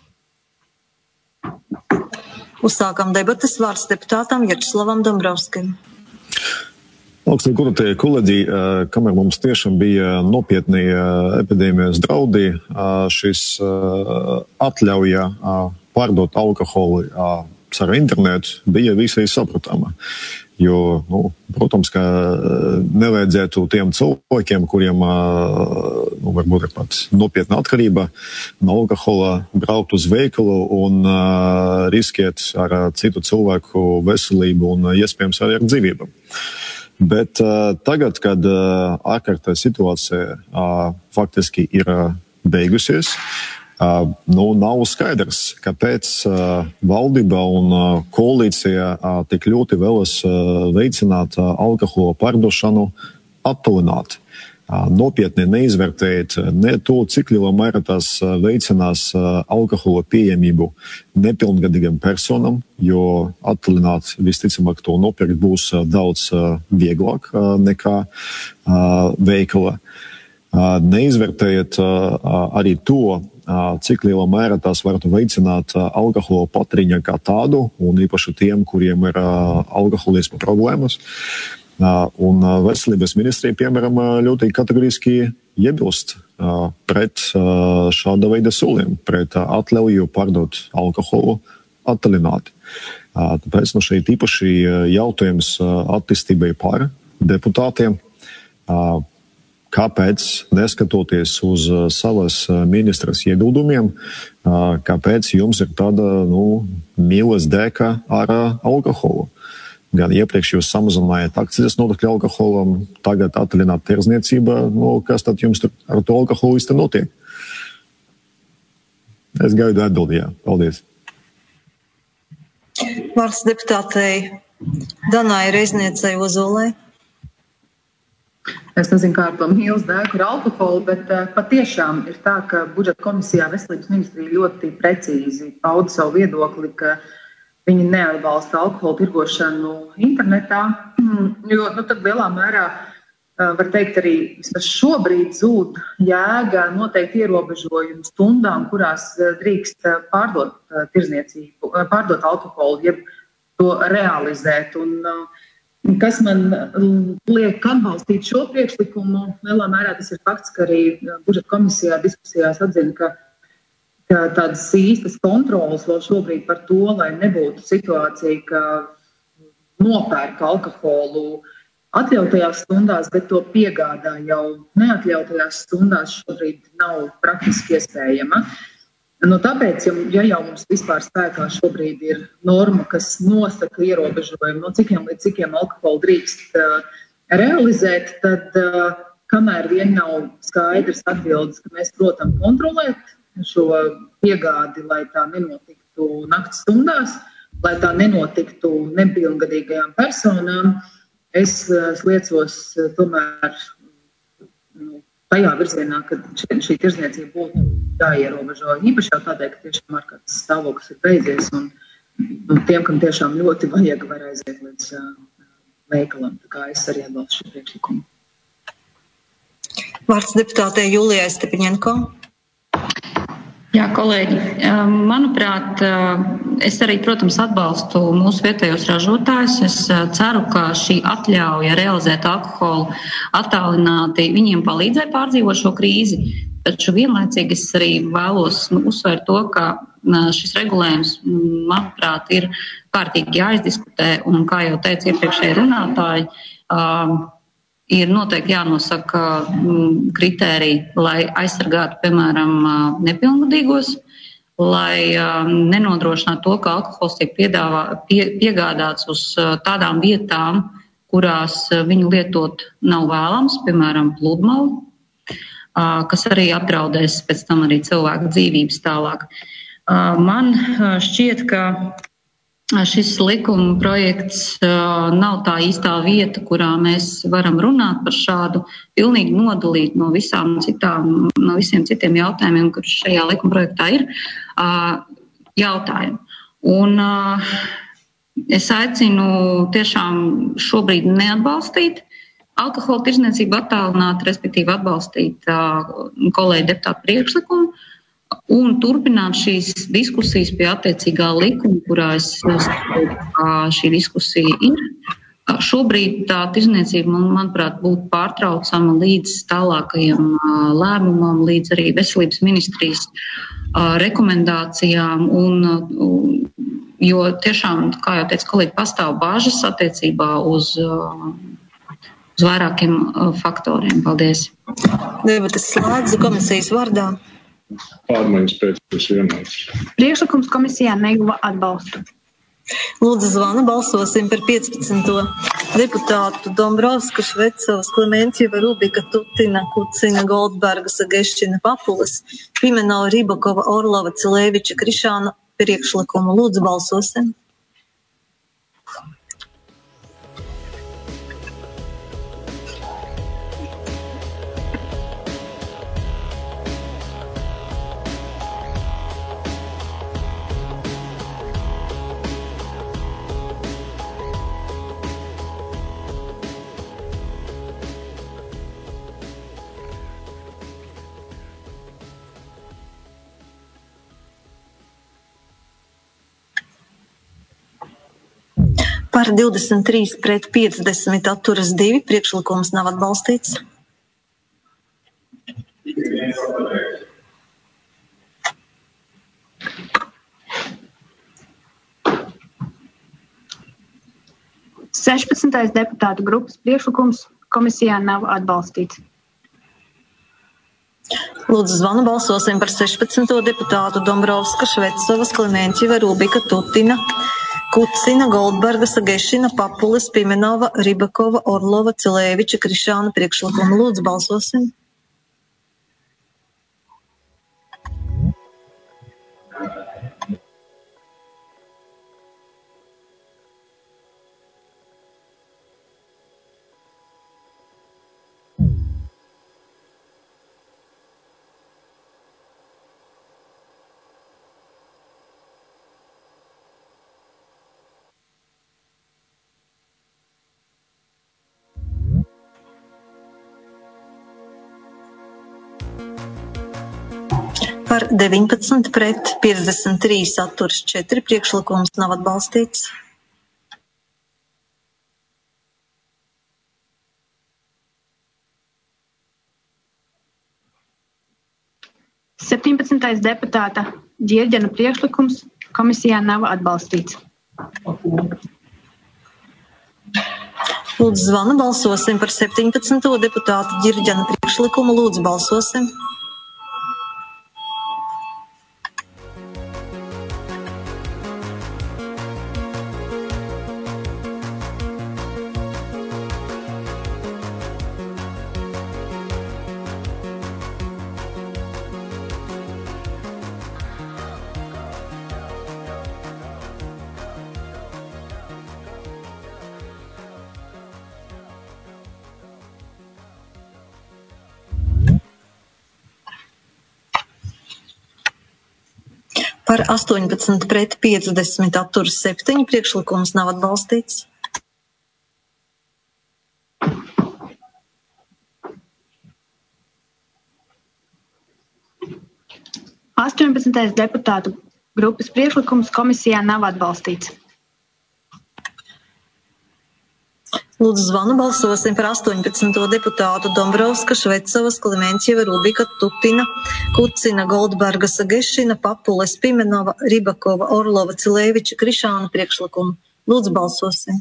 Uzsākam debatas. Vārds deputātam Vjačeslavam Dombrovskim. Augstī godātie kolēģi, kamēr mums tiešām bija nopietni epidēmijas draudi, šis atļauja pārdot alkoholu caur internetu bija visai saprotama. Jo, nu, protams, ka nevajadzētu tiem cilvēkiem, kuriem nu, varbūt ir pat nopietna atkarība no alkohola, braukt uz veikalu un uh, riskēt ar citu cilvēku veselību un iespējams arī ar dzīvību. Bet uh, tagad, kad uh, ārkārtā situācija uh, faktiski ir uh, beigusies, uh, nu, nav skaidrs, kāpēc uh, valdība un uh, koalīcija uh, tik ļoti vēlas uh, veicināt uh, alkohola pārdošanu attālināt. Uh, nopietni neizvērtēt ne to, cik lielā mērā tas uh, veicinās uh, alkohola pieejamību nepilngadīgiem personam, jo attālināt visticamāk to nopirkt būs uh, daudz uh, vieglāk uh, nekā uh, veikala. Uh, neizvērtējot uh, arī to, uh, cik lielā mērā tās varētu veicināt uh, alkohola patēriņu kā tādu, un īpaši tiem, kuriem ir uh, alkoholisma problēmas. Uh, un uh, veselības ministrija, piemēram, ļoti kategoriski iebilst uh, pret uh, šāda veida soliem, pret uh, atļauju pārdot alkoholu attālināti. Uh, tāpēc no šeit īpaši jautājums uh, attīstībai par deputātiem. Uh, Kāpēc, neskatoties uz uh, savas uh, ministras iebildumiem, uh, kāpēc jums ir tāda, nu, mīlas dēka ar uh, alkoholu? Gan iepriekš jūs samazinājāt akcijas nodokļu alkoholam, tagad attālināt tirdzniecība, nu, kas tad jums ar to alkoholu īsti notiek? Es gaidu atbildi, jā. Paldies. Vārds deputātei Danai Reizniecei Ozolai. Es nezinu, kā ar to mīlas dēku ar alkoholu, bet uh, patiešām ir tā, ka budžeta komisijā veselības ministrija ļoti precīzi pauda savu viedokli, ka viņi neatbalsta alkohola tirgošanu internetā, jo nu, tad lielā mērā uh, var teikt arī vismaz šobrīd zūd jēga noteikti ierobežojumu stundām, kurās uh, drīkst uh, pārdot uh, tirdzniecību, uh, pārdot alkoholu, jeb to realizēt. Un, uh, Kas man liek atbalstīt šo priekšlikumu, lielā mērā tas ir fakts, ka arī budžeta komisijā diskusijās atzina, ka, ka tādas īstas kontrolas vēl šobrīd par to, lai nebūtu situācija, ka nopērk alkoholu atļautajās stundās, bet to piegādā jau neatļautajās stundās šobrīd nav praktiski iespējama. Nu, tāpēc, ja jau mums vispār spēkā šobrīd ir norma, kas nosaka ierobežojumu, no cikiem līdz cikiem alkoholu drīkst uh, realizēt, tad uh, kamēr vien nav skaidrs atbildes, ka mēs, protams, kontrolēt šo piegādi, lai tā nenotiktu nakts stundās, lai tā nenotiktu nepilngadīgajām personām, es uh, sliecos uh, tomēr nu, tajā virzienā, ka šī tirdzniecība būtu jāierobežo. Īpaši jau tādēļ, ka tiešām ārkārtas stāvoklis ir beidzies un, un tiem, kam tiešām ļoti vajag, var aiziet līdz uh, veikalam. Tā kā es arī atbalstu šo priekšlikumu. Vārds deputātei Julijai Stepiņenko. Jā, kolēģi, manuprāt, es arī, protams, atbalstu mūsu vietējos ražotājus. Es ceru, ka šī atļauja realizēt alkoholu attālināti viņiem palīdzēja pārdzīvot šo krīzi, taču vienlaicīgi es arī vēlos nu, uzsvērt to, ka šis regulējums, manuprāt, ir kārtīgi jāizdiskutē, un, kā jau teica iepriekšēji runātāji, ir noteikti jānosaka kritēriji, lai aizsargātu, piemēram, nepilngadīgos, lai nenodrošinātu to, ka alkohols tiek piedāvā, pie, piegādāts uz tādām vietām, kurās viņu lietot nav vēlams, piemēram, pludmali, kas arī apdraudēs pēc tam arī cilvēku dzīvības tālāk. Man šķiet, ka šis likuma projekts uh, nav tā īstā vieta, kurā mēs varam runāt par šādu pilnīgi nodalīt no visām citām, no visiem citiem jautājumiem, kurš šajā likuma projektā ir uh, jautājumi. Un uh, es aicinu tiešām šobrīd neatbalstīt alkohola tirdzniecību attālināt, respektīvi atbalstīt uh, kolēģi deputātu priekšlikumu, un turpināt šīs diskusijas pie attiecīgā likuma, kurā es saprotu, ka šī diskusija ir. Šobrīd tā tirdzniecība, manuprāt, būtu pārtraucama līdz tālākajam lēmumam, līdz arī veselības ministrijas rekomendācijām, un, jo tiešām, kā jau teica kolēģi, pastāv bāžas attiecībā uz, uz vairākiem faktoriem. Paldies. Debates slēdzu komisijas vārdā. Pārmaiņas pēc tas vienāds. Priekšlikums komisijā neguva atbalstu. Lūdzu zvana, balsosim par piecpadsmito deputātu Dombrovska, Švecovas, Klemenķieva, Rubika, Tutina, Kucina, Goldberga, Sagešķina, Papulis, Pimenova, Ribakova, Orlova, Cilēviča, Krišāna priekšlikumu. Lūdzu, balsosim. Par divdesmit trīs pret piecdesmit atturas divi, priekšlikums nav atbalstīts. sešpadsmitais deputātu grupas priekšlikums komisijā nav atbalstīts. Lūdzu zvanu, balsosim par sešpadsmito deputātu Dombrovska, Švecovas, Klemenķieva, Rubika, Tutina, Kucina, Goldberga, Sagešina, Papulis, Pimenova, Ribakova, Orlova, Cilēviča, Krišāna priekšlikumu. Lūdzu, balsosim. Par deviņpadsmit pret piecdesmit trīs atturas četri, priekšlikums nav atbalstīts. septiņpadsmitais deputāta Ģirģena priekšlikums komisijā nav atbalstīts. Lūdzu, zvanu, balsosim par septiņpadsmito deputāta Ģirģena priekšlikumu. Lūdzu, balsosim. Par astoņpadsmit pret piecdesmit atturas septiņi priekšlikums nav atbalstīts. astoņpadsmitais deputātu grupas priekšlikums komisijā nav atbalstīts. Lūdzu, zvanu, balsosim par astoņpadsmito deputātu Dombrovska, Švecovas, Klimenčieva, Rubika, Tutina, Kucina, Goldberga, Sagešina, Papules, Pimenova, Ribakova, Orlova, Cilēviča, Krišāna priekšlikumu. Lūdzu, balsosim.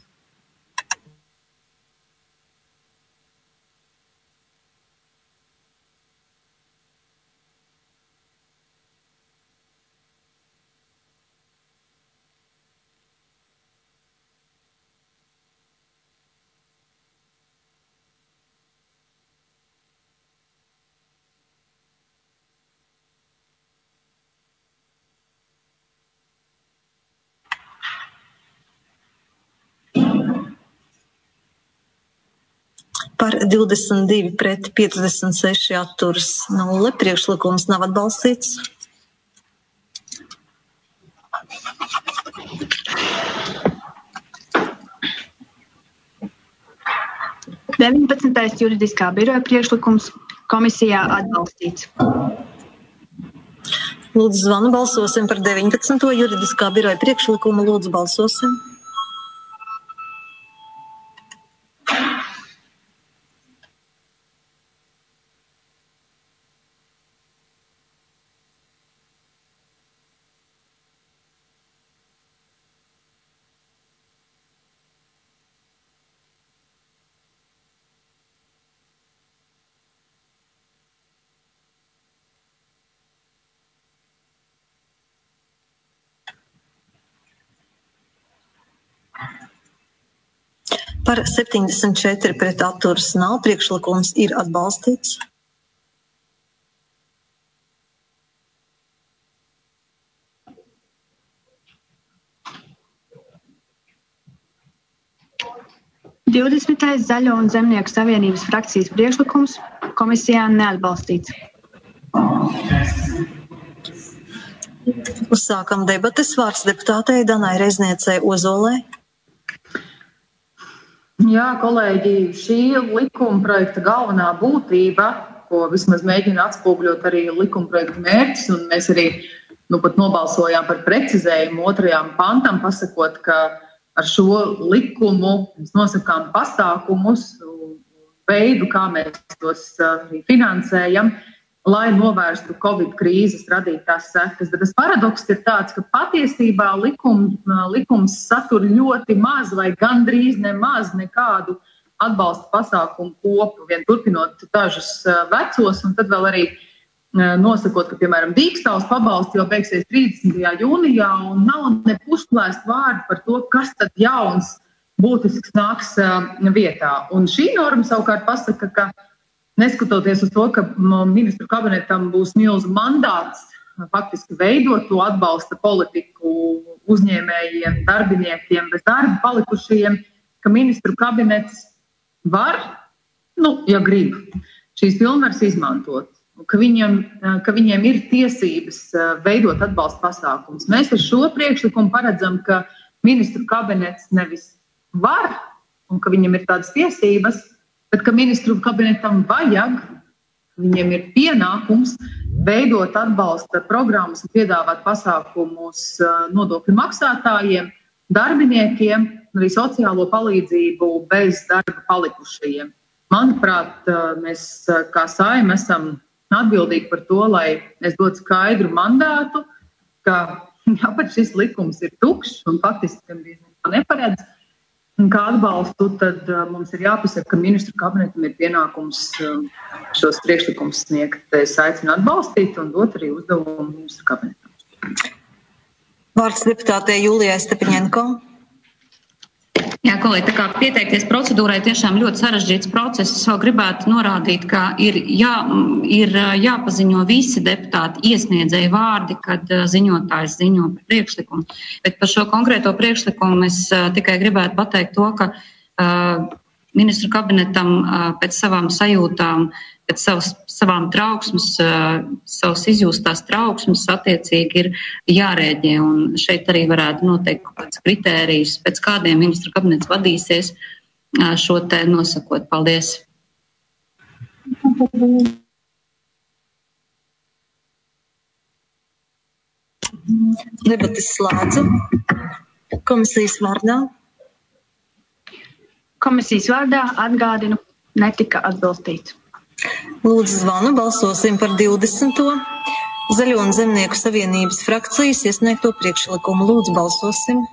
Par divdesmit divi pret piecdesmit seši atturas nulle priekšlikums nav atbalstīts. deviņpadsmitais juridiskā biroja priekšlikums komisijā atbalstīts. Lūdzu, zvanu, balsosim par deviņpadsmito juridiskā biroja priekšlikumu. Lūdzu, balsosim. Par septiņdesmit četri pret atturas nav priekšlikums ir atbalstīts. divdesmitais Zaļo un Zemnieku savienības frakcijas priekšlikums komisijā neatbalstīts. Uzsākam debates. Vārds deputātei Danai Rezniecei Ozolei. Jā, kolēģi, šī likuma projekta galvenā būtība, ko vismaz mēģina atspoguļot arī likuma projekta mērķis, un mēs arī nu, pat nobalsojām par precizējumu otrajām pantam, pasakot, ka ar šo likumu mēs nosakām pasākumus, veidu, kā mēs tos arī finansējam, lai novērstu Covid krīzes radītās sekas. Bet tas paradoks ir tāds, ka patiesībā likum, likums satur ļoti maz vai gandrīz nemaz nekādu atbalsta pasākumu kopu, vien turpinot dažus vecos, un tad vēl arī nosakot, ka, piemēram, dīkstāvs pabalsts jau beigsies trīsdesmitajā jūnijā, un nav ne pušplēst vārdu par to, kas tad jauns būtisks nāks vietā. Un šī norma savukārt pasaka, ka neskatoties uz to, ka ministru kabinetam būs milzu mandāts faktiski veidot to atbalsta politiku uzņēmējiem, darbiniekiem, bez darba palikušajiem, ka ministru kabinets var, nu, ja grib, šīs pilnvaras izmantot, ka viņiem, ka viņiem ir tiesības veidot atbalsta pasākumus. Mēs ar šo priekšlikumu paredzam, ka ministru kabinets nevis var, un ka viņam ir tādas tiesības, bet ka ministru kabinetam vajag, viņiem ir pienākums veidot atbalsta programmas un piedāvāt pasākumus nodokļu maksātājiem, darbiniekiem, arī sociālo palīdzību bez darba palikušajiem. Manuprāt, mēs kā Saeima esam atbildīgi par to, lai mēs dotu skaidru mandātu, ka jā, pat šis likums ir tukšs un faktiski gandrīz neko neparedz. Un kā atbalstu, tad uh, mums ir jāpasaka, ka ministru kabinetam ir pienākums uh, šos priekšlikumus sniegt. Es aicinu atbalstīt un dot arī uzdevumu ministru kabinetam. Vārds deputātei Julijai Stepiņenko. Jā, kolēģi, tā kā pieteikties procedūrai tiešām ļoti sarežģīts process, es vēl gribētu norādīt, ka ir, jā, ir jāpaziņo visi deputāti iesniedzēji vārdi, kad ziņotājs ziņo par priekšlikumu. Bet par šo konkrēto priekšlikumu es tikai gribētu pateikt to, ka uh, ministru kabinetam uh, pēc savām sajūtām, pēc savas, savām trauksmes, uh, savas izjūstās trauksmes attiecīgi ir jārēģē. Un šeit arī varētu noteikt kaut kāds kritērijus, pēc kādiem ministru kabinets vadīsies uh, šo te nosakot. Paldies. Debates slēdzu. Komisijas vārdā. Komisijas vārdā atgādinu, netika atbalstīts. Lūdzu zvanu, balsosim par divdesmito Zaļo un Zemnieku savienības frakcijas iesniegto priekšlikumu. Lūdzu, balsosim.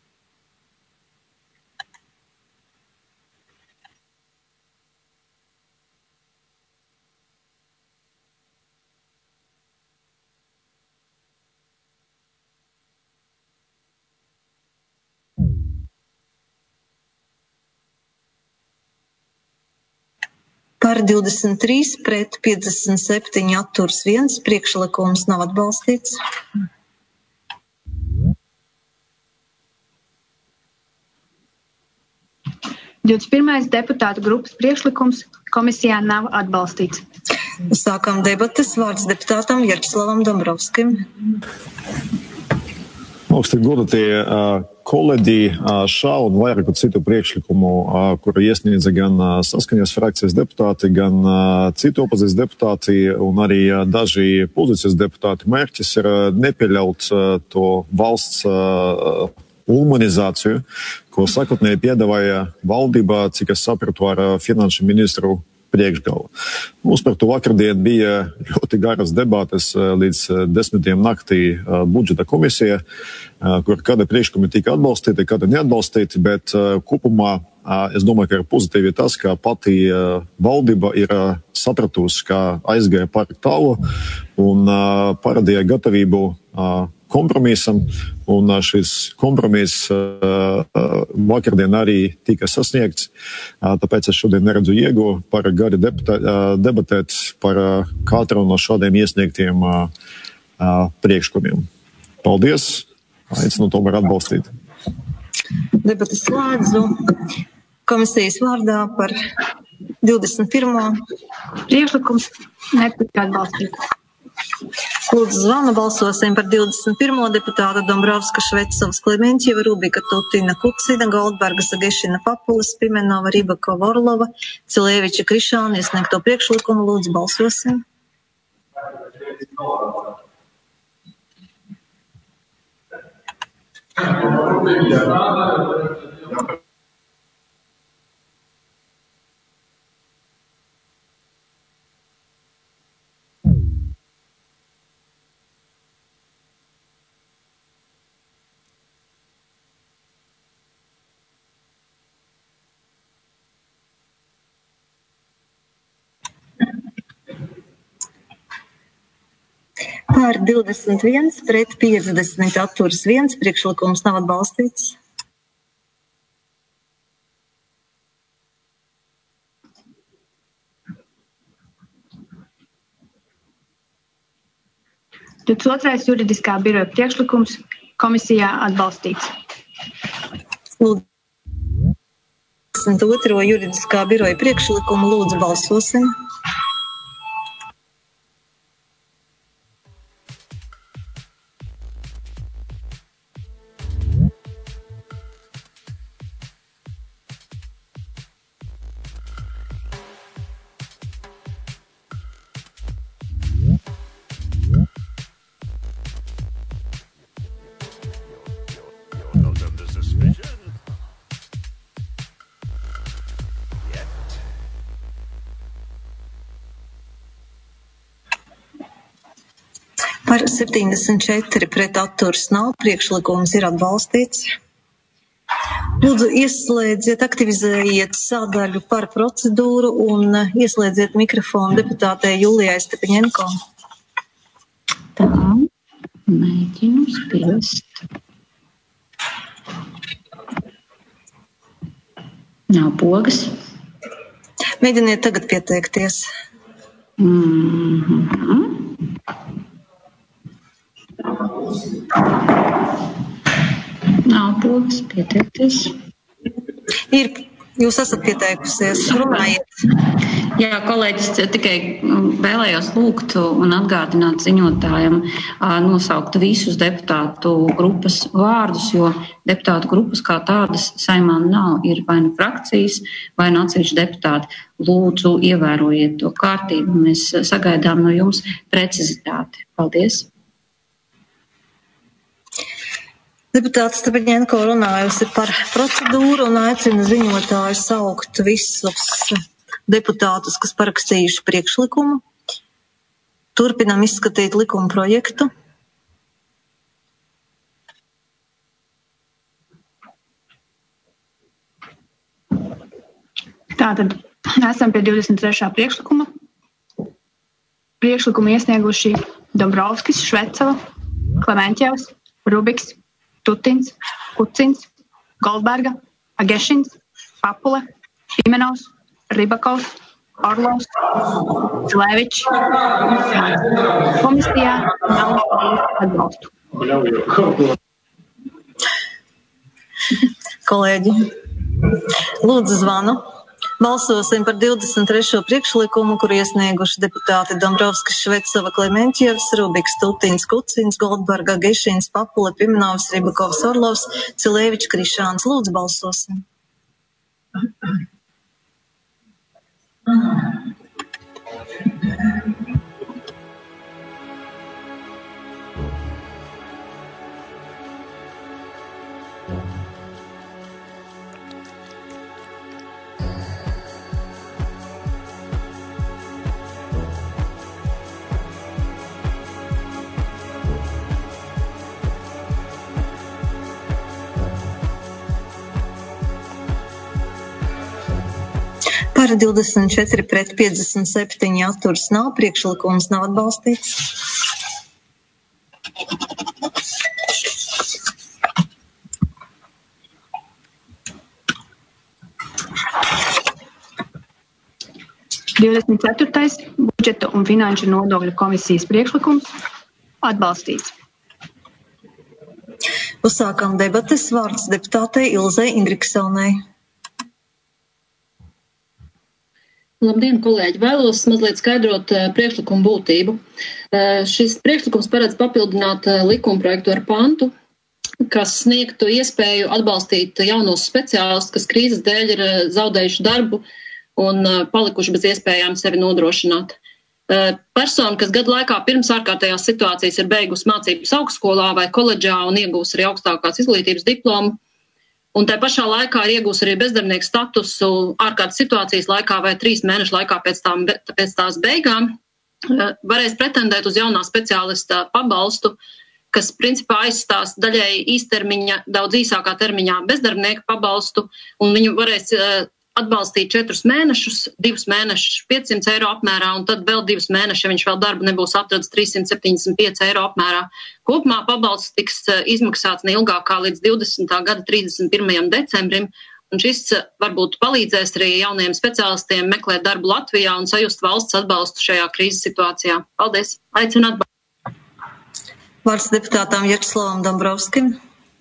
Par divdesmit trīs, pret piecdesmit septiņi, atturs viens, priekšlikums nav atbalstīts. divdesmit pirmais deputātu grupas priekšlikums komisijā nav atbalstīts. Sākam debates. Vārds deputātam Vjačeslavam Dombrovskim. Augsti godātie kolēģi, šā un vairāku citu priekšlikumu, kuru iesniedza gan Saskaņas frakcijas deputāti, gan citu opozīcijas deputāti un arī daži pozīcijas deputāti, mērķis ir nepieļaut to valsts ulmanizāciju, ko sakotnēji piedāvāja valdībā, cik es sapratu, ar finanšu ministru priekšgalvu. Mums par to vakardien bija ļoti garas debates līdz desmitiem naktī budžeta komisija, kur kāda priekšlikumi tika atbalstīti, kāda neatbalstīti, bet kopumā es domāju, ka ir pozitīvi tas, ka pati valdība ir sapratusi, ka aizgāja pārāk tālu un parādīja gatavību kompromisam, un šis kompromiss vakardien arī tika sasniegts. Tāpēc es šodien neredzu iegu par gari debatēt par katru no šādiem iesniegtiem priekšlikumiem. Paldies! Aicinu tomēr atbalstīt. Debates slēdzu. Komisijas vārdā par divdesmit pirmo Priekšlikums netika atbalstīts. Lūdzu zvanu, balsosim par divdesmit pirmo deputāta Dombrovska, Švecovas, Klementjeva, Rubika, Tutina, Kuksina, Goldberga, Sagešina, Papulis, Pimenova, Ribakova, Orlova, Cilieviča, Krišāna iesniegto priekšlikumu. Lūdzu, balsosim. Par divdesmit viens, pret piecdesmit, atturs viens, priekšlikums nav atbalstīts. divdesmit otrais juridiskā biroja priekšlikums komisijā atbalstīts. Lūdzu, divdesmit otro juridiskā biroja priekšlikumu. Lūdzu, balsosim. Par septiņdesmit četri pret atturas nav, priekšlikums ir atbalstīts. Lūdzu, ieslēdziet, aktivizējiet sādaļu par procedūru un ieslēdziet mikrofonu deputātei Julijai Stepaņenko. Tā, mēģinu spiest. Nav pogas. Mēģiniet tagad pieteikties. Mm-hmm. Nav pogas, pieteikties. Ir, jūs esat pieteikusies, runājiet. Jā, kolēģis, tikai vēlējos lūgt un atgādināt ziņotājiem nosaukt visus deputātu grupas vārdus, jo deputātu grupas kā tādas Saeimā nav, ir vai nu frakcijas, vai nu atsevišķi deputāti. Lūdzu, ievērojiet to kārtību, mēs sagaidām no jums precizitāti. Paldies! Deputāts Stepaņenko runājusi par procedūru un aicina ziņotāju saukt visus deputātus, kas parakstījuši priekšlikumu. Turpinam izskatīt likuma projektu. Tātad esam pie divdesmit trešā priekšlikuma. Priekšlikumu iesnieguši Dombrovskis, Švecova, Klementjevs, Rubiks, Tutins, Kucins, Goldberga, Agešins, Papule, Pimenovs, Ribakovs, Orlovs, Levičs. Komisijā nav atbalstu. Kolēģi, lūdzu zvanu. Balsosim par divdesmit trešo priekšlikumu, kur iesnieguši deputāti Dombrovskis, Švecova, Klementjevs, Rubiks, Tutins, Kucins, Goldberga, Gešins, Papule, Pimenovs, Ribakovs, Orlovs, Cilēvičs, Krišāns. Lūdzu, balsosim. Par divdesmit četri pret piecdesmit septiņi atturas nav, priekšlikums nav atbalstīts. divdesmit ceturtais budžeta un finanšu nodokļu komisijas priekšlikums atbalstīts. Uzsākam debates, vārds deputātei Ilzei Indriksonai. Labdien, kolēģi! Vēlos mazliet skaidrot priekšlikumu būtību. Šis priekšlikums paredz papildināt likumprojektu ar pantu, kas sniegtu iespēju atbalstīt jaunos speciālistus, kas krīzes dēļ ir zaudējuši darbu un palikuši bez iespējām sevi nodrošināt. Persona, kas gadu laikā pirms ārkārtējās situācijas ir beigusi mācības augstskolā vai koledžā un iegūs arī augstākās izglītības diplomu, un tā pašā laikā ir iegūs arī bezdarbnieku statusu ārkārtas situācijas laikā vai trīs mēnešu laikā pēc, tām, pēc tās beigām, varēs pretendēt uz jaunā speciālista pabalstu, kas principā aizstās daļēji īstermiņa, daudz īsākā termiņā bezdarbnieku pabalstu, un viņu varēs atbalstīt četrus mēnešus, divus mēnešus piecsimt eiro apmērā, un tad vēl divus mēnešus, ja viņš vēl darbu nebūs atradis trīssimt septiņdesmit pieci eiro apmērā. Kopumā pabalsts tiks izmaksāts neilgāk kā līdz divdesmitā gada trīsdesmit pirmajam decembrim, un šis varbūt palīdzēs arī jauniem speciālistiem meklēt darbu Latvijā un sajust valsts atbalstu šajā krīzes situācijā. Paldies! Aicinu atbalstu! Vārds deputātām Vjačeslavam Dombrovskim.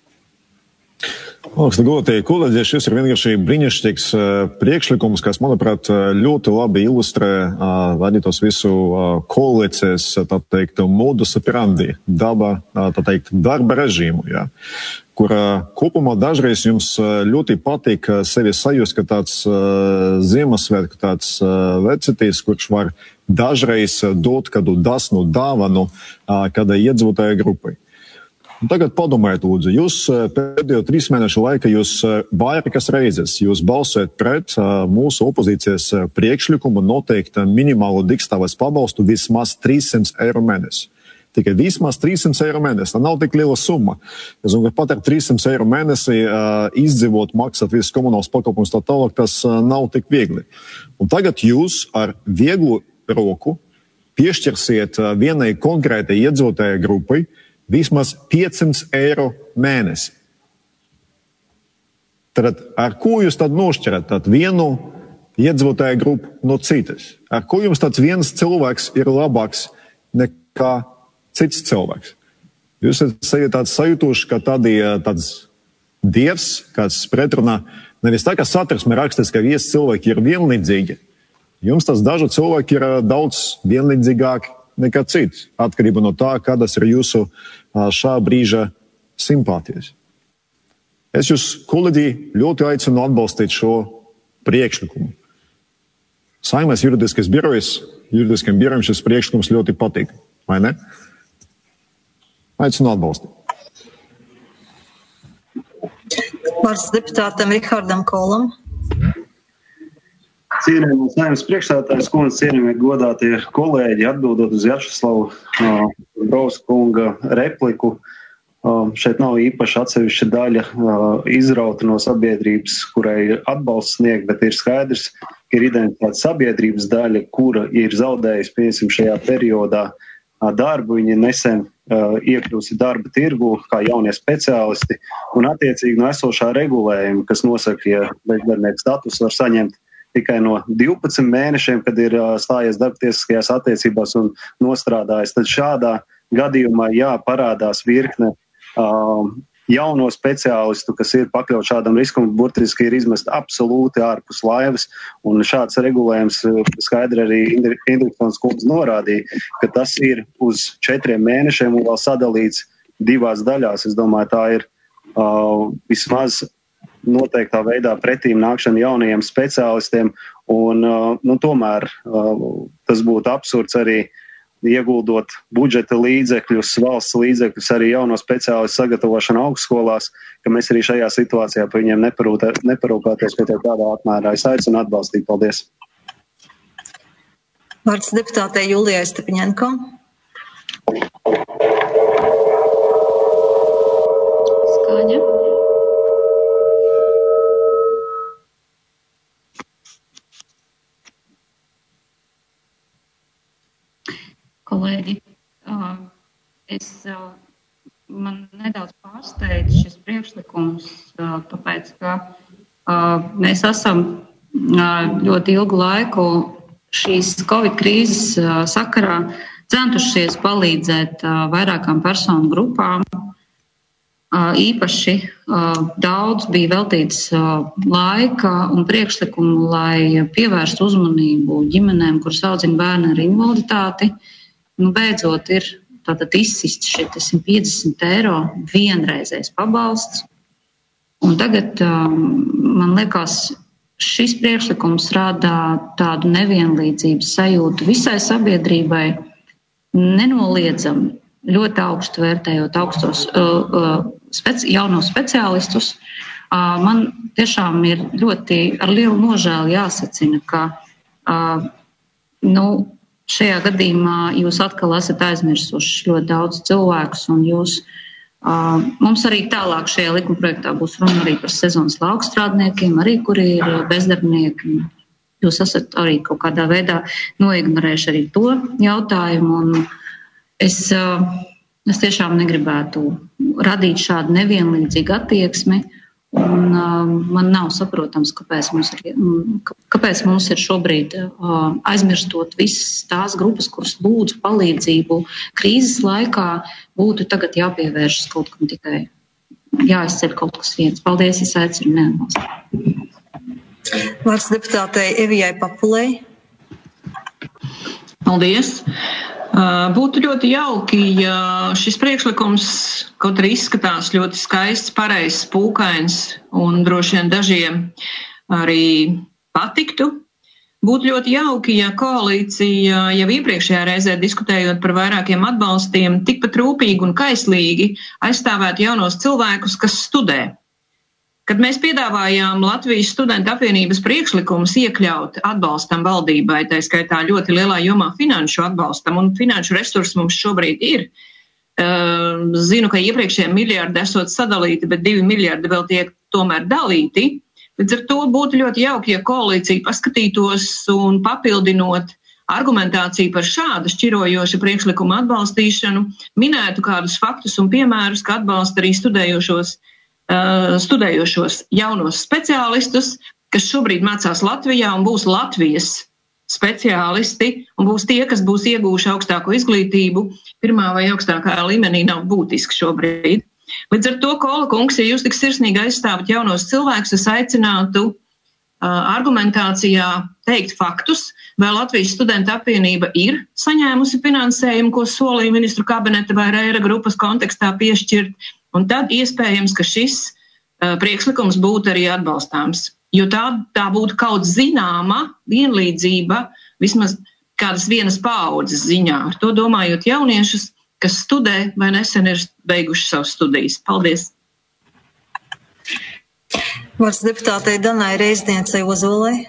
Augsta godātie kolēģi, šis ir vienkārši brīnišķīgs priekšlikums, kas, manuprāt, ļoti labi ilustrē vadītos visu koalīcijas, tā teikt, modus operandi, daba, tā teikt, darba režīmu, jā, kur kopumā dažreiz jums ļoti patīk sevi sajust, ka tāds Ziemassvētku, tāds vecitīs, kurš var dažreiz dot kādu dasnu dāvanu kādai iedzīvotāju grupai. Tagad padomājiet, lūdzu, jūs pēdējo trīs mēnešu laika jūs vairākas reizes jūs balsojat pret mūsu opozīcijas priekšlikumu noteikt minimālo dikastāves pabalstu vismaz trīssimt eiro mēnesi. Tikai vismaz trīssimt eiro mēnesi. Tā nav tik liela summa. Es domāju, ka pat ar trīssimt eiro mēnesi uh, izdzīvot, maksāt visus komunālus pakalpumus tā tālāk, tas uh, nav tik viegli. Un tagad jūs ar vieglu roku piešķirsiet uh, vienai konkrētai iedzīvotāju grupai vismaz piecsimt eiro mēnesi. Tad ar ko jūs tad nošķirat tad vienu iedzīvotāju grupu no citas? Ar ko jums tāds viens cilvēks ir labāks nekā cits cilvēks? Jūs esat tāds sajūtuši, ka tādi, tāds dievs, kāds pretrunā, nevis tā, ka satversmē rakstīts, ka visi cilvēki ir vienlīdzīgi. Jums tas daži cilvēki ir daudz vienlīdzīgāki nekā cits, atkarībā no tā, kādas ir jūsu šā brīža simpātijas. Es jūs, kolēģi, ļoti aicinu atbalstīt šo priekšlikumu. Saimais juridiskais birojas, juridiskajam birojam šis priekšlikums ļoti patīk, vai ne? Aicinu atbalstīt. Vārds deputātam Rihardam Kolam. Cienījamie Saeimas priekšsēdētājas kundze, cienījamie godātie kolēģi, atbildot uz Jaroslavu uh, Brauskunga repliku. Um, šeit nav īpaši atsevišķa daļa uh, izrauta no sabiedrības, kurai atbalsts sniegt, bet ir skaidrs, ka ir identitāte sabiedrības daļa, kura ir zaudējusi, piemēram, šajā periodā uh, darbu. Viņi nesen uh, iekļūsi darba tirgu kā jaunie speciālisti un attiecīgi no esošā regulējuma, kas nosaka, ja bezdarbnieka status var saņemt tikai no divpadsmit mēnešiem, kad ir uh, stājies darbtiesiskajās attiecībās un nostrādājis. Tad šādā gadījumā jā, parādās virkne Uh, jauno speciālistu, kas ir pakļaut šādam riskam, burtiski ir izmest absolūti ārpus laivas, un šāds regulējums skaidri arī Indriksons kundze norādīja, ka tas ir uz četriem mēnešiem un vēl sadalīts divās daļās. Es domāju, tā ir uh, vismaz noteiktā veidā pretīm nākšana jaunajiem speciālistiem, un uh, nu, tomēr uh, tas būtu absurds arī ieguldot budžeta līdzekļus, valsts līdzekļus arī jauno speciālistu sagatavošanu augstskolās, ka mēs arī šajā situācijā par viņiem neparūpēties pie tādā apmērā. Es aicinu atbalstīt. Paldies. Vārds deputātei Julijai Stepiņenko. Skaņa. Kolēģi, es, man nedaudz pārsteidz šis priekšlikums, tāpēc, ka mēs esam ļoti ilgu laiku šīs Covid krīzes sakarā centušies palīdzēt vairākām personu grupām. Īpaši daudz bija veltīts laika un priekšlikumu, lai pievērstu uzmanību ģimenēm, kuras audzina bērni ar invaliditāti. Nu, beidzot ir tātad izsists šeit simt piecdesmit eiro vienreizējs pabalsts. Un tagad um, man liekas, šis priekšlikums rada tādu nevienlīdzības sajūtu visai sabiedrībai, nenoliedzami ļoti augstu vērtējot augstos uh, uh, speci- jaunos speciālistus. Uh, man tiešām ir ļoti ar lielu nožēlu jāsacina, ka uh, nu, šajā gadījumā jūs atkal esat aizmirsuši ļoti daudz cilvēkus, un jūs, uh, mums arī tālāk šajā likumprojektā būs runa arī par sezonas laukstrādniekiem, arī kuri ir bezdarbnieki. Jūs esat arī kaut kādā veidā noignorējuši arī to jautājumu, un es, uh, es tiešām negribētu radīt šādu nevienlīdzīgu attieksmi, un uh, man nav saprotams, kāpēc mums ir, kāpēc mums ir šobrīd uh, aizmirstot visas tās grupas, kuras lūdzu palīdzību krīzes laikā, būtu tagad jāpievēršas kaut kam tikai jāizceļ kaut kas viens. Paldies, es aicinu neatbalstīt. Vārds deputātei Evijai Papulei. Paldies. Būtu ļoti jauki, ja šis priekšlikums, kaut arī izskatās ļoti skaists, pareizs, pūkains un droši vien dažiem arī patiktu. Būtu ļoti jauki, ja koalīcija jau iepriekšējā reizē diskutējot par vairākiem atbalstiem tikpat rūpīgi un kaislīgi aizstāvētu jaunos cilvēkus, kas studē. kad mēs piedāvājām Latvijas studentu apvienības priekšlikumus iekļaut atbalstam valdībai, tā skaitā ļoti lielā jomā finanšu atbalstam, un finanšu resursi mums šobrīd ir. Zinu, ka iepriekšējie miljardi esot sadalīti, bet divi miljardi vēl tiek tomēr dalīti. Līdz ar to būtu ļoti jauki, ja koalīcija paskatītos un papildinot argumentāciju par šādu šķirojošu priekšlikumu atbalstīšanu, minētu kādus faktus un piemērus, ka atbalsta arī studējošos studējošos jaunos speciālistus, kas šobrīd mācās Latvijā un būs Latvijas speciālisti un būs tie, kas būs iegūši augstāko izglītību. Pirmā vai augstākā līmenī nav būtiski šobrīd. Līdz ar to, Kola kungs, ja jūs tik sirsnīgi aizstāvat jaunos cilvēkus, es aicinātu uh, argumentācijā teikt faktus, vai Latvijas studenta apvienība ir saņēmusi finansējumu, ko solīja ministru kabineta vai Reira grupas kontekstā piešķirt, un tad iespējams, ka šis uh, priekšlikums būtu arī atbalstāms. Jo tā, tā būtu kaut zināma vienlīdzība, vismaz kādas vienas paaudzes ziņā. Ar to domājot jauniešus, kas studē vai nesen ir beiguši savas studijas. Paldies! Vārds deputātei Danai Reizniecei Ozolei.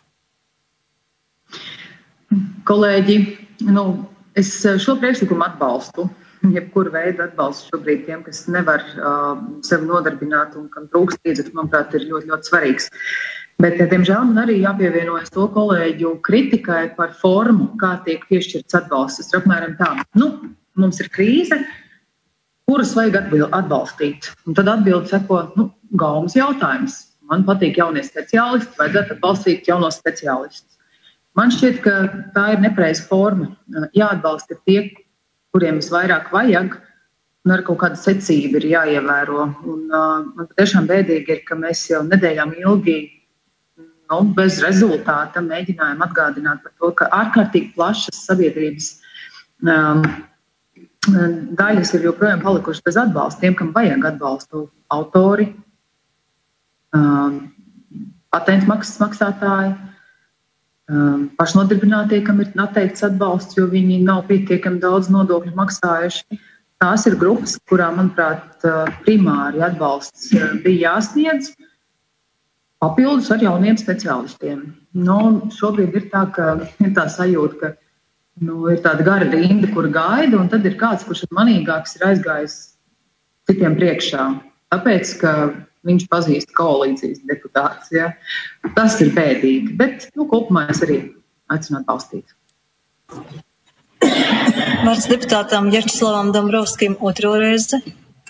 Kolēģi, nu, es šo priekšlikumu atbalstu. Jebkuru veidu atbalstu šobrīd tiem, kas nevar uh, sevi nodarbināt un kam trūkst līdzekļu, manuprāt, ir ļoti, ļoti svarīgs. Bet, diemžēl, man arī jāpievienojas to kolēģu kritikai par formu, kā tiek piešķirts atbalsts. Tas ir apmēram tā, nu, mums ir krīze, kuras vajag atbalstīt. Un tad atbildi seko, nu, gaumas jautājums. Man patīk jaunie speciālisti, vajadzētu atbalstīt jaunos speciālistus. Man šķiet, ka tā ir nepareiza forma. Jāatbalsta tie, kuriem visvairāk vajag, un ar kaut kādu secību ir jāievēro. Un, uh, man patiešām bēdīgi ir, ka mēs jau nedēļām ilgi nu, bez rezultāta mēģinājām atgādināt par to, ka ārkārtīgi plašas sabiedrības um, daļas ir joprojām palikušas bez atbalsta. Tiem, kam vajag atbalstu, autori, um, patentu maksas maksātāji, pašnodarbinātie, kam ir atteikts atbalsts, jo viņi nav pietiekami daudz nodokļu maksājuši. Tās ir grupas, kurām, manuprāt, primāri atbalsts bija jāsniedz papildus ar jauniem speciālistiem. Nu, šobrīd ir tā, ka ir tā sajūta, ka nu, ir tāda gara rinda, kur gaida, un tad ir kāds, kurš ir manīgāks, ir aizgājis citiem priekšā. Tāpēc, ka viņš pazīst koalīcijas deputātus. Ja? Tas ir bēdīgi, bet nu, kopumā es arī aicinu atbalstīt. Vārds deputātām Vjačeslavam Dombrovskim otro reizi.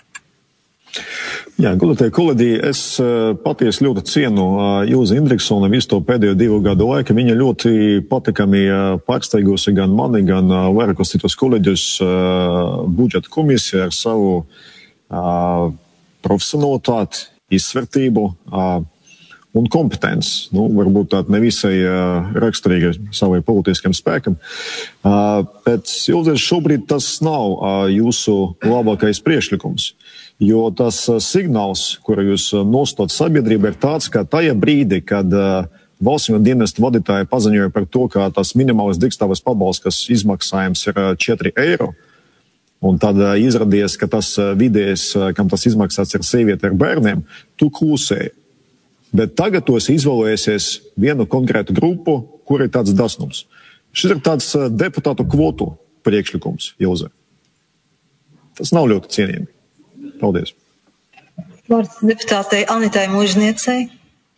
Jā, godātie kolēģi, es patiesi ļoti cienu Ilzi Indriksoni visu to pēdējo divu gadu laiku. Viņa ļoti patikami pārsteigusi gan mani, gan vairākus citus kolēģus budžeta komisijā ar savu profesionalitāti, izsvērtību uh, un kompetenci. Nu, varbūt tāda nevisai uh, raksturīga savai politiskam spēkam. Uh, bet Ilze, šobrīd tas nav uh, jūsu labākais priekšlikums, jo tas uh, signāls, kuru jūs uh, nostot sabiedrībai, ir tāds, ka tajā brīdī, kad uh, valsts dienestu vadītāji paziņoja par to, ka tas minimālais dīkstāvais pabalsts, kas izmaksājums ir uh, četri eiro, un tad uh, izradies, ka tas uh, vidējais, uh, kam tas izmaksāts ir sieviete ar bērniem, tu klusēji. Bet tagad tu esi izvēlējies vienu konkrētu grupu, kur ir tāds dasnums. Šis ir tāds uh, deputātu kvotu priekšlikums, Ilze. Tas nav ļoti cienījami. Paldies. Vārds deputātei Anitai Mužniecei.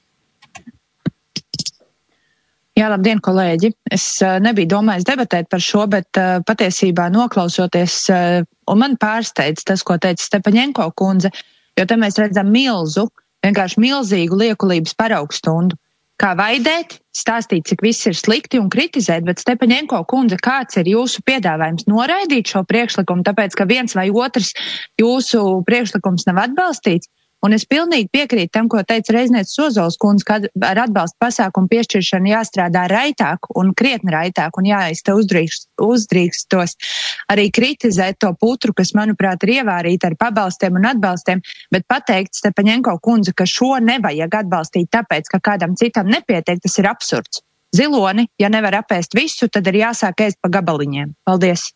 Jā, labdien, kolēģi. Es uh, nebiju domājis debatēt par šo, bet uh, patiesībā noklausoties, uh, un man pārsteidz tas, ko teica Stepaņenko kundze, jo te mēs redzam milzu, vienkārši milzīgu liekulības paraugstundu. Kā vaidēt, stāstīt, cik viss ir slikti un kritizēt, bet Stepaņenko kundze, kāds ir jūsu piedāvājums noraidīt šo priekšlikumu, tāpēc, ka viens vai otrs jūsu priekšlikums nav atbalstīts? Un es pilnīgi piekrītu tam, ko teica Reiznieces Ozols kundze, ka ar atbalsta pasākumu piešķiršanu jāstrādā raitāk un krietni raitāk un jāizta uzdrīkst, uzdrīkstos arī kritizēt to putru, kas, manuprāt, ir ievārīta ar pabalstiem un atbalstiem, bet pateikt Stepaņenko kundze, ka šo nevajag atbalstīt tāpēc, ka kādam citam nepietiek, tas ir absurds. Ziloni, ja nevar apēst visu, tad ir jāsāk ēst pa gabaliņiem. Paldies.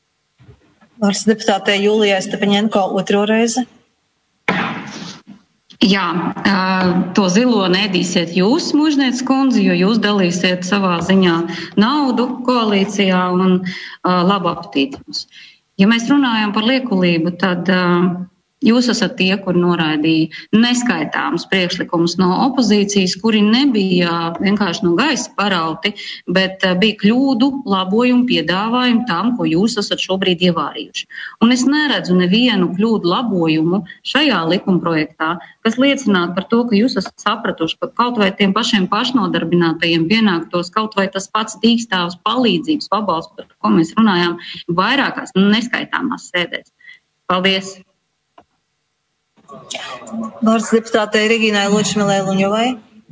Vārds deputātei Julijai Stepaņenko otro reizi. Jā, to zilo nedīsiet jūs, Mužnieces kundze, jo jūs dalīsiet savā ziņā naudu koalīcijā un labu apetīti jums. Ja mēs runājam par liekulību, tad jūs esat tie, kur noraidīja neskaitāmus priekšlikumus no opozīcijas, kuri nebija vienkārši no gaisa parauti, bet bija kļūdu, labojumu, piedāvājumu tam, ko jūs esat šobrīd ievārījuši. Un es neredzu nevienu kļūdu labojumu šajā likumprojektā, kas liecinātu par to, ka jūs esat sapratuši, ka kaut vai tiem pašiem pašnodarbinātajiem pienāktos kaut vai tas pats dīkstāvs palīdzības pabalsts, par ko mēs runājām vairākās neskaitāmās sēdēs. Paldies! Vārds deputātei Regīnai Ločmelē Luņovai.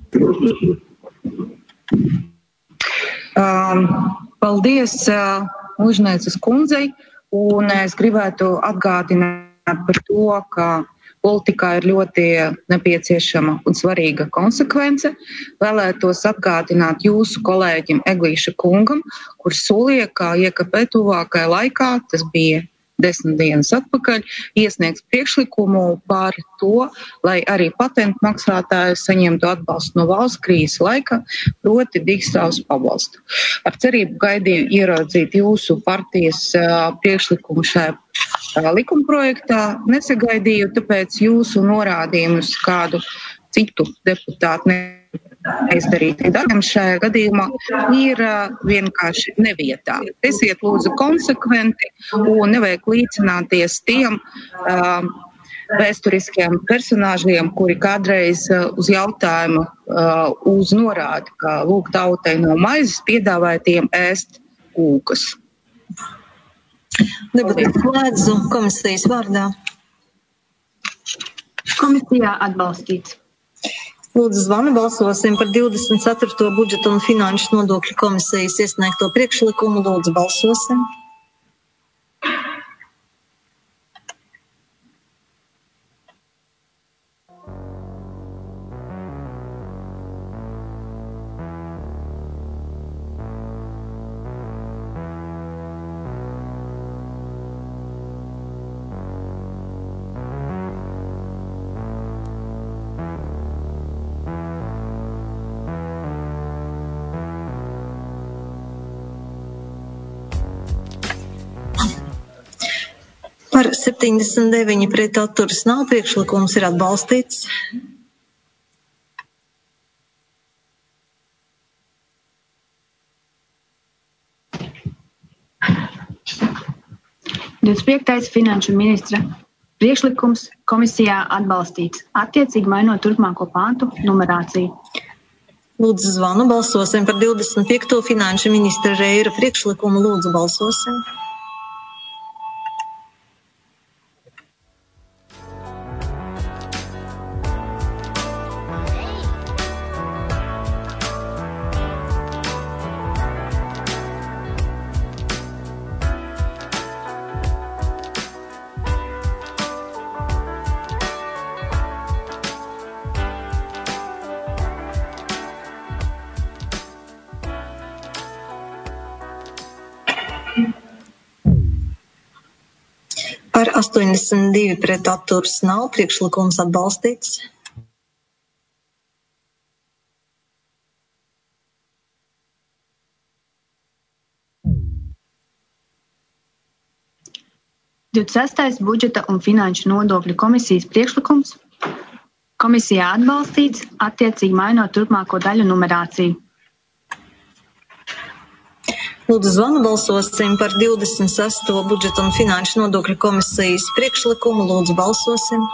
Um, paldies uh, Mužnieces kundzei, un es gribētu atgādināt par to, ka politikā ir ļoti nepieciešama un svarīga konsekvence. Vēlētos atgādināt jūsu kolēģim Eglīša kungam, kurš solīja, ka I K P tuvākajā laikā, tas bija desmit dienas atpakaļ, iesniegs priekšlikumu par to, lai arī patentu maksātāji saņemtu atbalstu no valsts krīzes laika, proti dīkstāvs pabalstu. Ar cerību gaidīju ieraudzīt jūsu partijas uh, priekšlikumu šajā uh, likumprojektā. Nesagaidīju, tāpēc jūsu norādījumus kādu citu deputātu ne neizdarīti darbiem šajā gadījumā ir uh, vienkārši nevietā. Esiet lūdzu konsekventi un nevajag līdzināties tiem uh, vēsturiskiem personāžiem, kuri kādreiz uh, uz jautājumu uh, uz norādi, ka lūk tautai no maizes piedāvāja tiem ēst kūkas. Debati slēdzu komisijas vārdā. Komisijā atbalstīts. Lūdzu zvanu, balsosim par divdesmit ceturto budžeta un finanšu nodokļu komisijas iesniegto priekšlikumu. Lūdzu balsosim. Par septiņdesmit deviņi pret atturas nav, priekšlikums ir atbalstīts. divdesmit piektais finanšu ministra priekšlikums komisijā atbalstīts, attiecīgi mainot turpmāko pāntu numerāciju. Lūdzu zvanu, balsosim par divdesmit piekto finanšu ministra Reira priekšlikumu. Lūdzu balsosim. Par astoņdesmit divi pret atturas nav, priekšlikums atbalstīts. divdesmit sestais budžeta un finanšu nodokļu komisijas priekšlikums komisijā atbalstīts, attiecīgi mainot turpmāko daļu numerāciju. Lūdzu zvanu, balsosim par divdesmit sesto budžeta un finanšu nodokļu komisijas priekšlikumu. Lūdzu balsosim.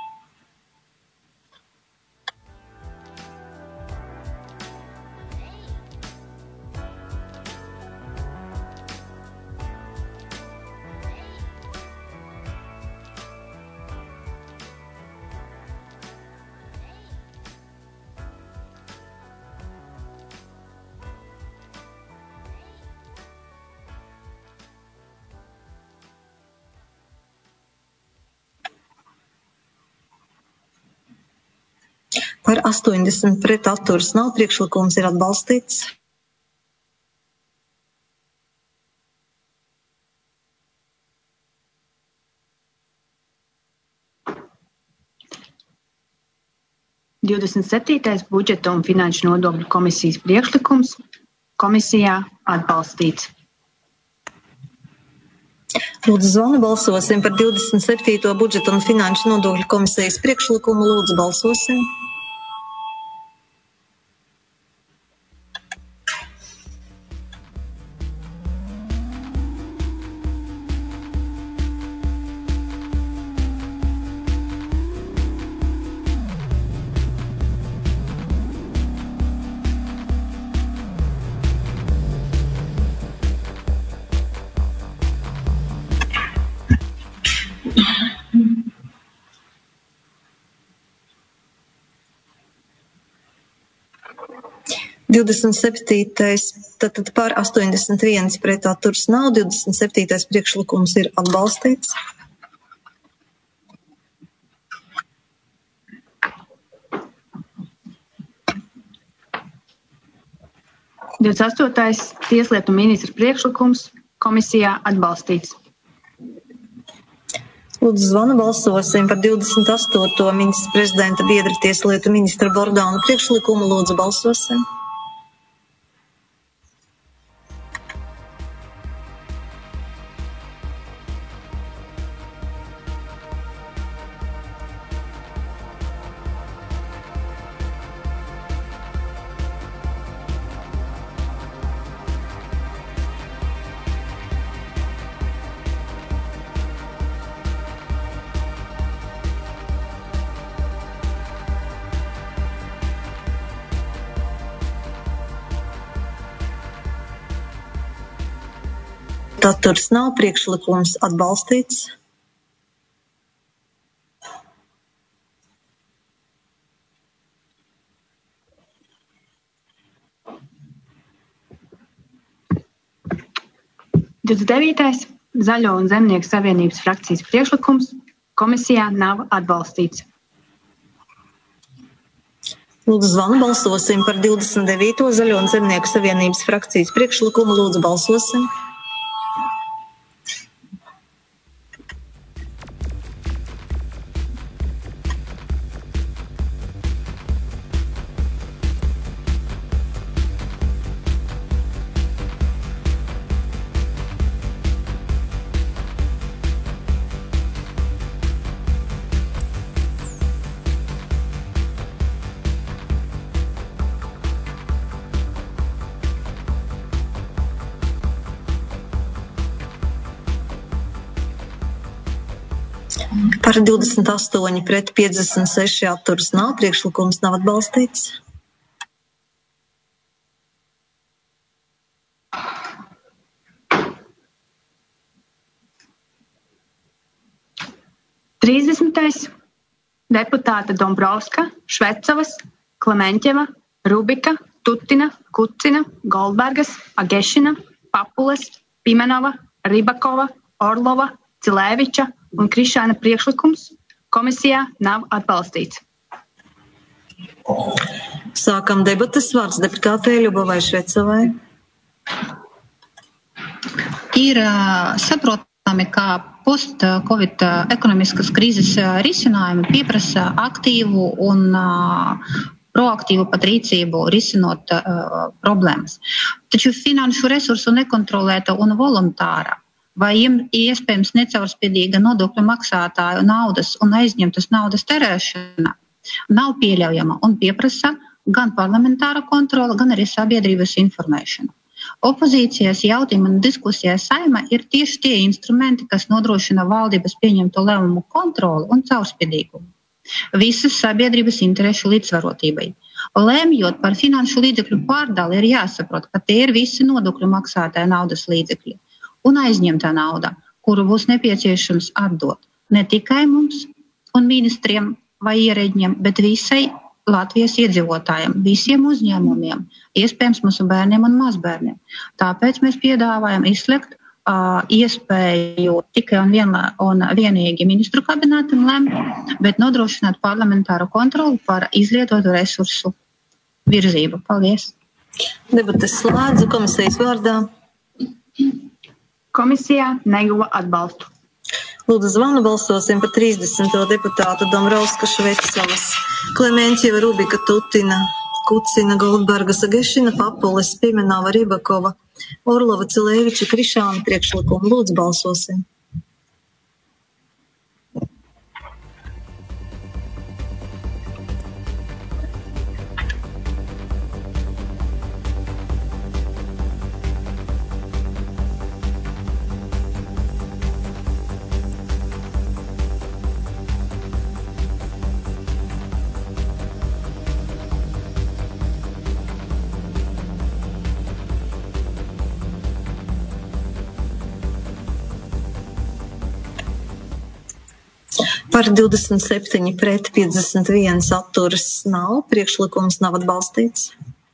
Par astoņdesmit pret atturas nav, priekšlikums ir atbalstīts. divdesmit septītais budžeta un finanšu nodokļu komisijas priekšlikums komisijā atbalstīts. Lūdzu, zvanu balsosim par divdesmit septīto budžeta un finanšu nodokļu komisijas priekšlikumu. Lūdzu, balsosim. divdesmit septītais, tātad par astoņdesmit viens pret atturs nav, divdesmit septītais priekšlikums ir atbalstīts. divdesmit astotais tieslietu ministra priekšlikums komisijā atbalstīts. Lūdzu, zvanu balsosim par divdesmit astoto ministra prezidenta biedra tieslietu ministra Bordānu priekšlikumu. Lūdzu, balsosim. Atturs nav, priekšlikums atbalstīts. divdesmit devītais Zaļo un Zemnieku savienības frakcijas priekšlikums komisijā nav atbalstīts. Lūdzu, zvanu balsosim par divdesmit devīto Zaļo un Zemnieku savienības frakcijas priekšlikumu. Lūdzu, balsosim. Par divdesmit astoņi pret piecdesmit seši atturs nav, priekšlikums nav atbalstīts. trīsdesmitais deputāta Dombrovska, Švecavas, Klemenķeva, Rubika, Tutina, Kucina, Goldbergas, Agešina, Papules, Pimenova, Ribakova, Orlova, Cilēviča un Krišāna priekšlikums komisijā nav atbalstīts. Sākam debates. Vārds deputātei Ļubovai Švecavai. Ir saprotami, ka post-Covid ekonomiskas krīzes risinājumi pieprasa aktīvu un proaktīvu pat rīcību risinot uh, problēmas. Taču finanšu resursu nekontrolēta un voluntāra vai iespējams necaurspīdīga nodokļu maksātāju naudas un aizņemtas naudas terēšana nav pieļaujama un pieprasa gan parlamentāra kontrola, gan arī sabiedrības informēšanu. Opozīcijas jautājumi un diskusijas Saeimā ir tieši tie instrumenti, kas nodrošina valdības pieņemto lēmumu kontroli un caurspīdīgumu. Visas sabiedrības interešu līdzsvarotībai. Lēmjot par finanšu līdzekļu pārdali, ir jāsaprot, ka tie ir visi nodokļu maksātāja naudas līdzekļi un aizņemtā nauda, kuru būs nepieciešams atdot ne tikai mums un ministriem vai ierēģiem, bet visai Latvijas iedzīvotājiem, visiem uzņēmumiem, iespējams mūsu bērniem un mazbērniem. Tāpēc mēs piedāvājam izslēgt uh, iespēju tikai un, vienlā, un vienīgi ministru kabinetam lemt, bet nodrošināt parlamentāru kontroli par izlietotu resursu virzību. Paldies! Debates slēdzu komisijas vārdā. Komisijā neguva atbalstu. Lūdzu, zvanu balsosim par trīsdesmito deputātu Dombrovska Švecovas, Klementjeva, Rubika, Tutina, Kucina, Goldberga, Sagešina, Papules, Pimenova, Ribakova, Orlova, Cilēviča, Krišāna priekšlikumu. Lūdzu, balsosim. Par divdesmit septiņi pret piecdesmit viens atturas nav. Priekšlikums nav atbalstīts.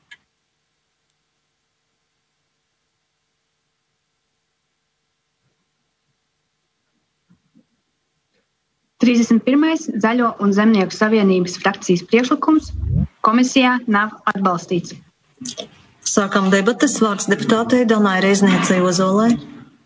trīsdesmit pirmais Zaļo un Zemnieku savienības frakcijas priekšlikums komisijā nav atbalstīts. Sākam debates. Vārds deputātei Danai Reizniecei Ozolai.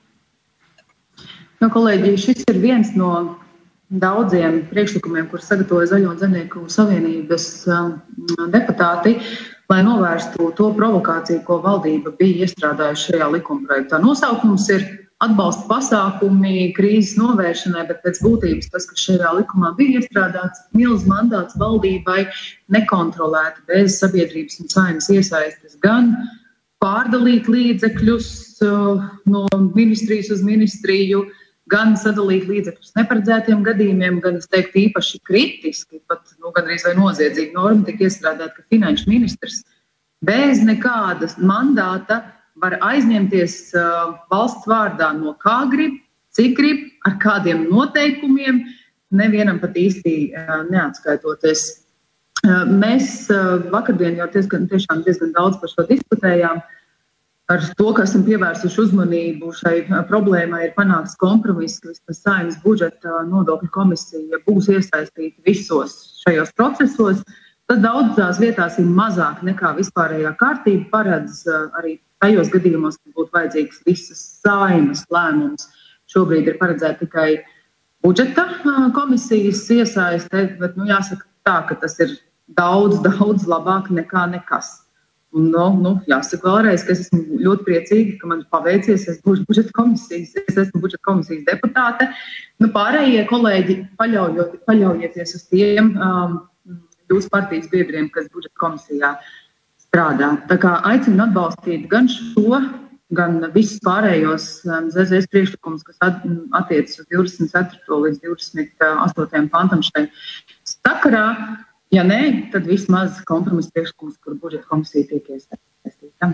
Nu, kolēģi, šis ir viens no daudziem priekšlikumiem, kur sagatavoja Zaļo un Zemnieku savienības deputāti, lai novērstu to provokāciju, ko valdība bija iestrādājusi šajā likumprojektā. Nosaukums ir atbalsta pasākumi krīzes novēršanai, bet pēc būtības tas, kas šajā likumā bija iestrādāts, milz mandāts valdībai nekontrolēti bez sabiedrības un saimnes iesaistes gan pārdalīt līdzekļus no ministrijas uz ministriju, gan sadalīt līdzekļus neparedzētiem gadījumiem, gan, es teiktu, īpaši kritiski, pat nu, gandrīz vai noziedzīgi norma tika iestrādāt, ka finanšu ministrs bez nekādas mandāta var aizņemties uh, valsts vārdā no kā grib, cik grib, ar kādiem noteikumiem, nevienam pat īsti uh, neatskaitoties. Uh, mēs uh, vakardien jau diezgan, tiešām diezgan daudz par šo diskutējām. Ar to, ka esam pievērsuši uzmanību šai problēmai, ir panāks kompromiss, ka vismaz Saeimas budžeta nodokļu komisija būs iesaistīta visos šajos procesos. Tad daudzās vietās ir mazāk nekā vispārējā kārtība paredz arī tajos gadījumos, kad būtu vajadzīgs visas Saeimas lēmums. Šobrīd ir paredzēta tikai budžeta komisijas iesaiste, bet nu, jāsaka tā, ka tas ir daudz, daudz labāk nekā nekas. Un, no, nu, jāsaka vēlreiz, ka es esmu ļoti priecīga, ka man paveicies, es būšu budžeta komisijas, es esmu budžeta komisijas deputāte. Nu, pārējie kolēģi paļaujot, paļaujieties uz tiem um, jūsu partijas biedriem, kas budžeta komisijā strādā. Tā kā aicinu atbalstīt gan šo, gan visus pārējos um, Z Z S priekšlikumus, kas at, attiecas uz divdesmit ceturto līdz divdesmit astotajam pantam šai sakarā. Ja nē, tad vismaz kompromisa priekšlikums, kur budžeta komisija tiek iesaistīta.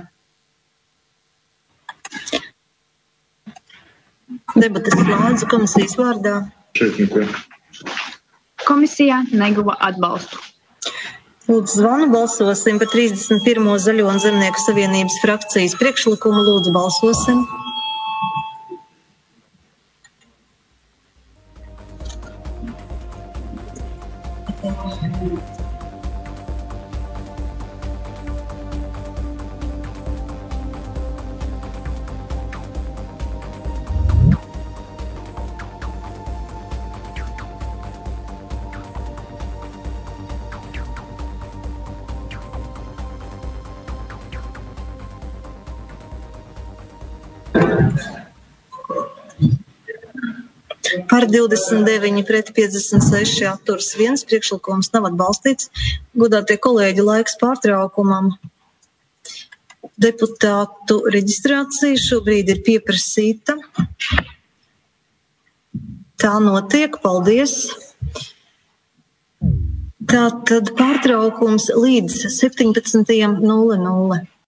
Debates slēdzu komisijas vārdā. Komisijā neguva atbalstu. Lūdzu, zvanu balsosim par trīsdesmit pirmo Zaļo un Zemnieku savienības frakcijas priekšlikumu. Lūdzu, balsosim. Par divdesmit deviņi pret piecdesmit seši atturas viens, priekšlikums nav atbalstīts. Godātie kolēģi, laiks pārtraukumam. Deputātu reģistrācija šobrīd ir pieprasīta. Tā notiek, paldies. Tātad pārtraukums līdz septiņpadsmitajam nulle nulle.